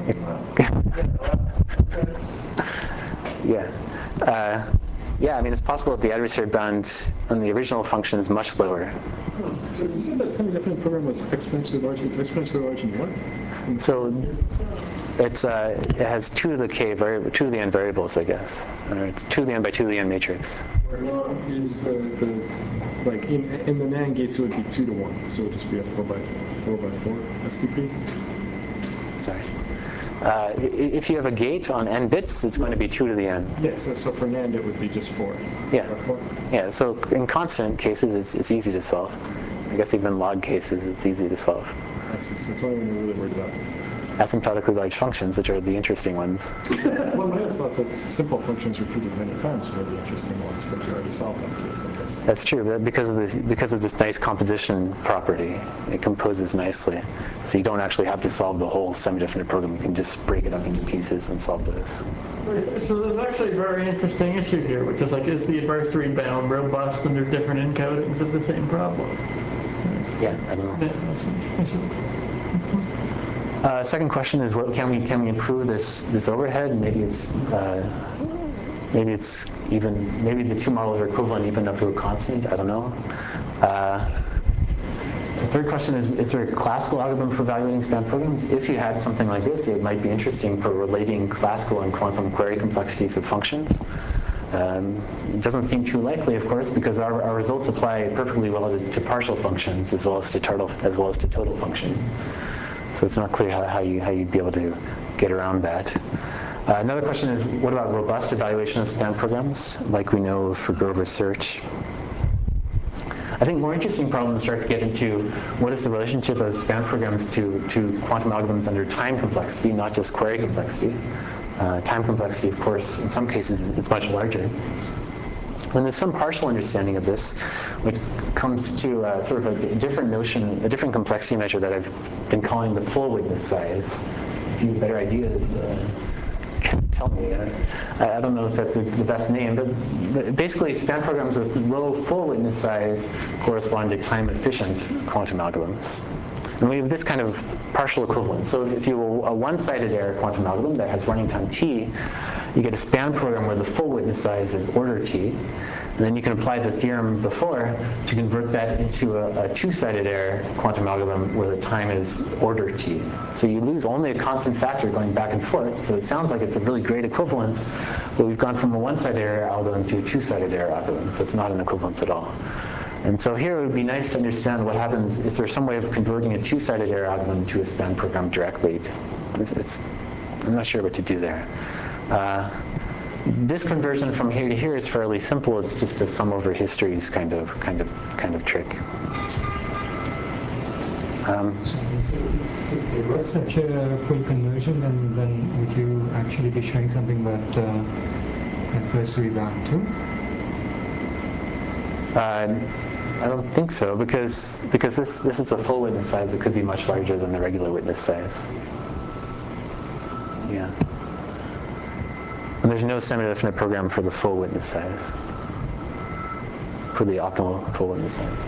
Yeah. Uh, yeah, I mean, it's possible that the adversary bound on the original function is much lower. So you said that semi-definite program was exponentially large. It's exponentially large in what? In So it's uh, it has two of the k variable, two of the n variables, I guess. Or it's two to the n by two to the n matrix. Where is the, the like in in the NAND gates it would be two to one, so it would just be a four by four by four S D P. Sorry. Uh, if you have a gate on n bits, it's going to be two to the n. Yeah. So so for NAND it would be just four. Yeah. Four. Yeah. So in constant cases, it's it's easy to solve. I guess even log cases, it's easy to solve. I see. So it's only when you're really worried about asymptotically large functions, which are the interesting ones. Well, I thought that simple functions repeated many times were the interesting ones, but you already solved that case, I guess. That's true, but because of this, because of this nice composition property, it composes nicely. So you don't actually have to solve the whole semi-definite program. You can just break it up into pieces and solve those. So there's actually a very interesting issue here, which is like, is the adversary bound robust under different encodings of the same problem? Yeah, I don't know. Yeah, I see. I see. Uh, second question is, what can we can we improve this this overhead? Maybe it's uh, maybe it's even maybe the two models are equivalent even up to a constant. I don't know. Uh, the third question is, is there a classical algorithm for evaluating span programs? If you had something like this, it might be interesting for relating classical and quantum query complexities of functions. Um, it doesn't seem too likely, of course, because our, our results apply perfectly well to, to partial functions as well as to total as well as to total functions. So it's not clear how, how, you, how you'd be able to get around that. Uh, another question is, what about robust evaluation of span programs, like we know for Grover search? I think more interesting problems start to get into what is the relationship of span programs to, to quantum algorithms under time complexity, not just query complexity. Uh, time complexity, of course, in some cases, it's much larger. And there's some partial understanding of this, which comes to uh, sort of a different notion, a different complexity measure that I've been calling the full witness size. If you have better ideas, uh, tell me. Uh, I don't know if that's the best name, but basically span programs with low full witness size correspond to time-efficient quantum algorithms. And we have this kind of partial equivalent. So if you have a one-sided error quantum algorithm that has running time t, you get a span program where the full witness size is order t. And then you can apply the theorem before to convert that into a, a two-sided error quantum algorithm where the time is order t. So you lose only a constant factor going back and forth. So it sounds like it's a really great equivalence, but we've gone from a one-sided error algorithm to a two-sided error algorithm. So it's not an equivalence at all. And so here it would be nice to understand what happens. Is there some way of converting a two-sided error algorithm to a span program directly? It's, it's, I'm not sure what to do there. Uh, this conversion from here to here is fairly simple. It's just a sum over histories kind of kind of kind of trick. Um, so if there was such a full conversion, then then would you actually be showing something about uh, adversary bound too? Uh, I don't think so, because because this this is a full witness size. It could be much larger than the regular witness size. Yeah. And there's no semi-definite program for the full witness size, for the optimal full witness size.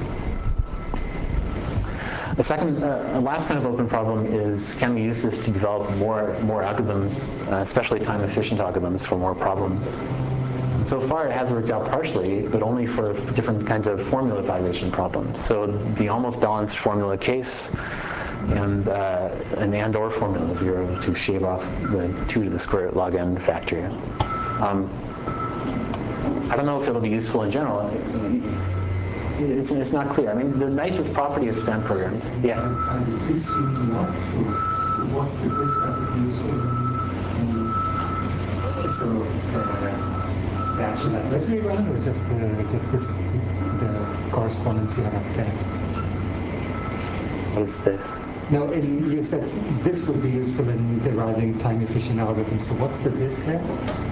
The second, uh, last kind of open problem is, can we use this to develop more more algorithms, uh, especially time-efficient algorithms for more problems? So far, it has worked out partially, but only for different kinds of formula evaluation problems. So the almost balanced formula case and uh, an and/or formula, if you're able to shave off the two to the square root log n factor. Um, I don't know if it'll be useful in general. It's, it's not clear. I mean, the nicest property of span programs. Yeah. And this mean what? So what's the this that would be useful? Um, so. Uh, The actual adversary bound, or just the just this the correspondence you have up there? What is this? No, in, you said this would be useful in deriving time-efficient algorithms. So what's the this there?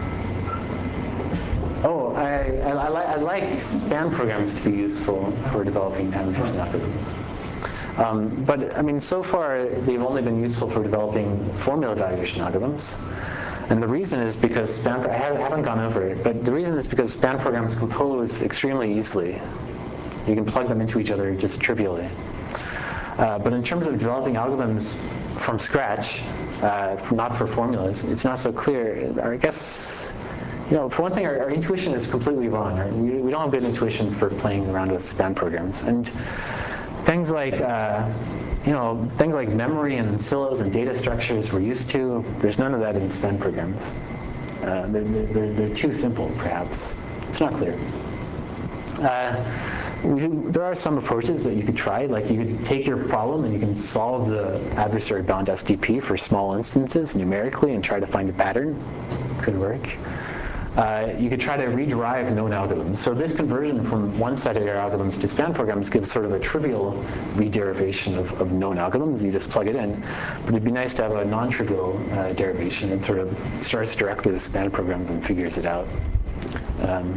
Oh, I, I, I, li I like span programs to be useful for developing time-efficient algorithms. Um, but I mean, so far they've only been useful for developing formula evaluation algorithms. And the reason is because span, I haven't gone over it, but the reason is because span programs compose extremely easily. You can plug them into each other just trivially. Uh, but in terms of developing algorithms from scratch, uh, not for formulas, it's not so clear. Or I guess, you know, for one thing, our, our intuition is completely wrong. Right? We, we don't have good intuitions for playing around with span programs. And things like, uh, you know, things like memory and silos and data structures we're used to, there's none of that in span programs. Uh, they're, they're, they're too simple, perhaps. It's not clear. Uh, we do, there are some approaches that you could try, like you could take your problem and you can solve the adversary bound S D P for small instances numerically and try to find a pattern. Could work. Uh, you could try to rederive known algorithms. So this conversion from one-sided error algorithms to span programs gives sort of a trivial rederivation of, of known algorithms. You just plug it in. But it'd be nice to have a non-trivial uh, derivation that sort of starts directly with span programs and figures it out. Um,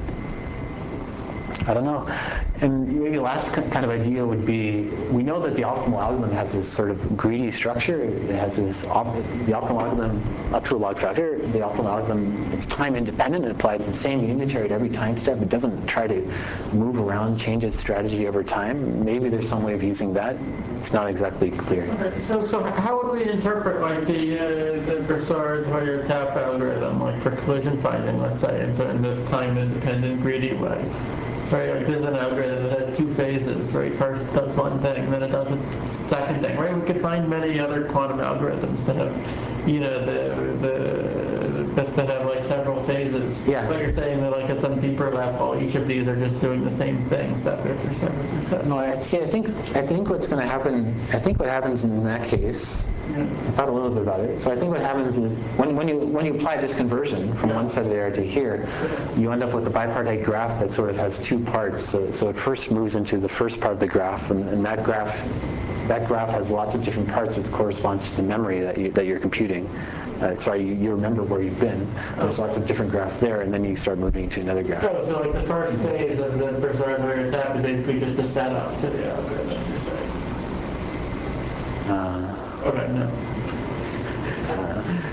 I don't know. And maybe the last kind of idea would be, we know that the optimal algorithm has this sort of greedy structure. It has this, op the optimal algorithm up to a log factor. The optimal algorithm, it's time independent. It applies the same unitary at every time step. It doesn't try to move around, change its strategy over time. Maybe there's some way of using that. It's not exactly clear. Okay, so, so how would we interpret like the, uh, the Broussard-Hoyer-Tapp algorithm, like for collision finding, let's say, in this time independent greedy way? Right, like there's an algorithm that has two phases, right? First it does one thing, then it does a second thing, right? We could find many other quantum algorithms that have, you know, the the that, that have like several phases. Yeah. But you're saying that like at some deeper level, each of these are just doing the same thing, step after step after step. No, I see. I think I think what's going to happen. I think what happens in that case. Yeah. I thought a little bit about it. So I think what happens is when when you when you apply this conversion from one side of the error to here, you end up with a bipartite graph that sort of has two parts. So, so it first moves into the first part of the graph, and, and that graph that graph has lots of different parts, which corresponds to the memory that you that you're computing. Uh, sorry, you, you remember where you've been. There's lots of different graphs there, and then you start moving to another graph. Oh, so like the first phase of the Broussard-Hoyer-Tapp is basically just a setup to the algorithm, you're saying? Uh, Okay, no. uh,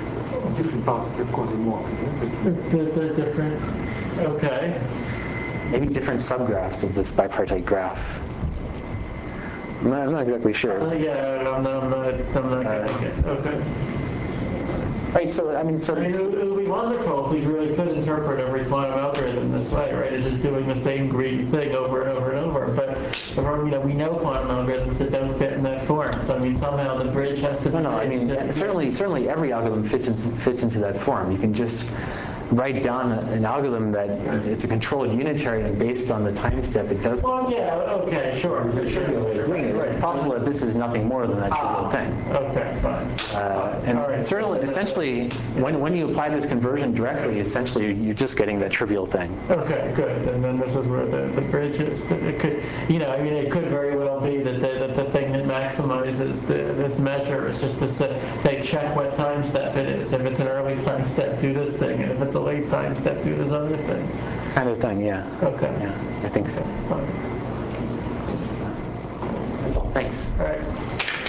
different parts of the quantum walk. They're, they're different. Okay. Maybe different subgraphs of this bipartite graph. I'm not, I'm not exactly sure. Uh, yeah, I'm not, I'm not, I'm not Uh, getting it. Okay. Right, so, I mean, so I mean, it it's, would it would be wonderful if we really could interpret every quantum algorithm this way, right? It's just doing the same greedy thing over and over and over. But, you know, we know quantum algorithms that don't fit in that form. So, I mean, somehow the bridge has to be... no, no, I mean, to- certainly, certainly every algorithm fits into, fits into that form. You can just write down an algorithm that is, it's a controlled unitary, and based on the time step it does. Well, yeah, okay, sure. It's a trivial way of doing it. It's possible that this is nothing more than that trivial thing. Okay, fine. Uh, and All right. certainly, essentially, when, when you apply this conversion directly, essentially you're just getting that trivial thing. Okay, good. And then this is where the, the bridge is. It could, you know, I mean, it could very well be that the, that the thing that maximizes the, this measure is just to say, they check what time step it is. If it's an early time step, do this thing. And if it's a late time step, do this other thing. Kind of thing, yeah. Okay. Yeah, I think so. Fine. That's all. Thanks. All right.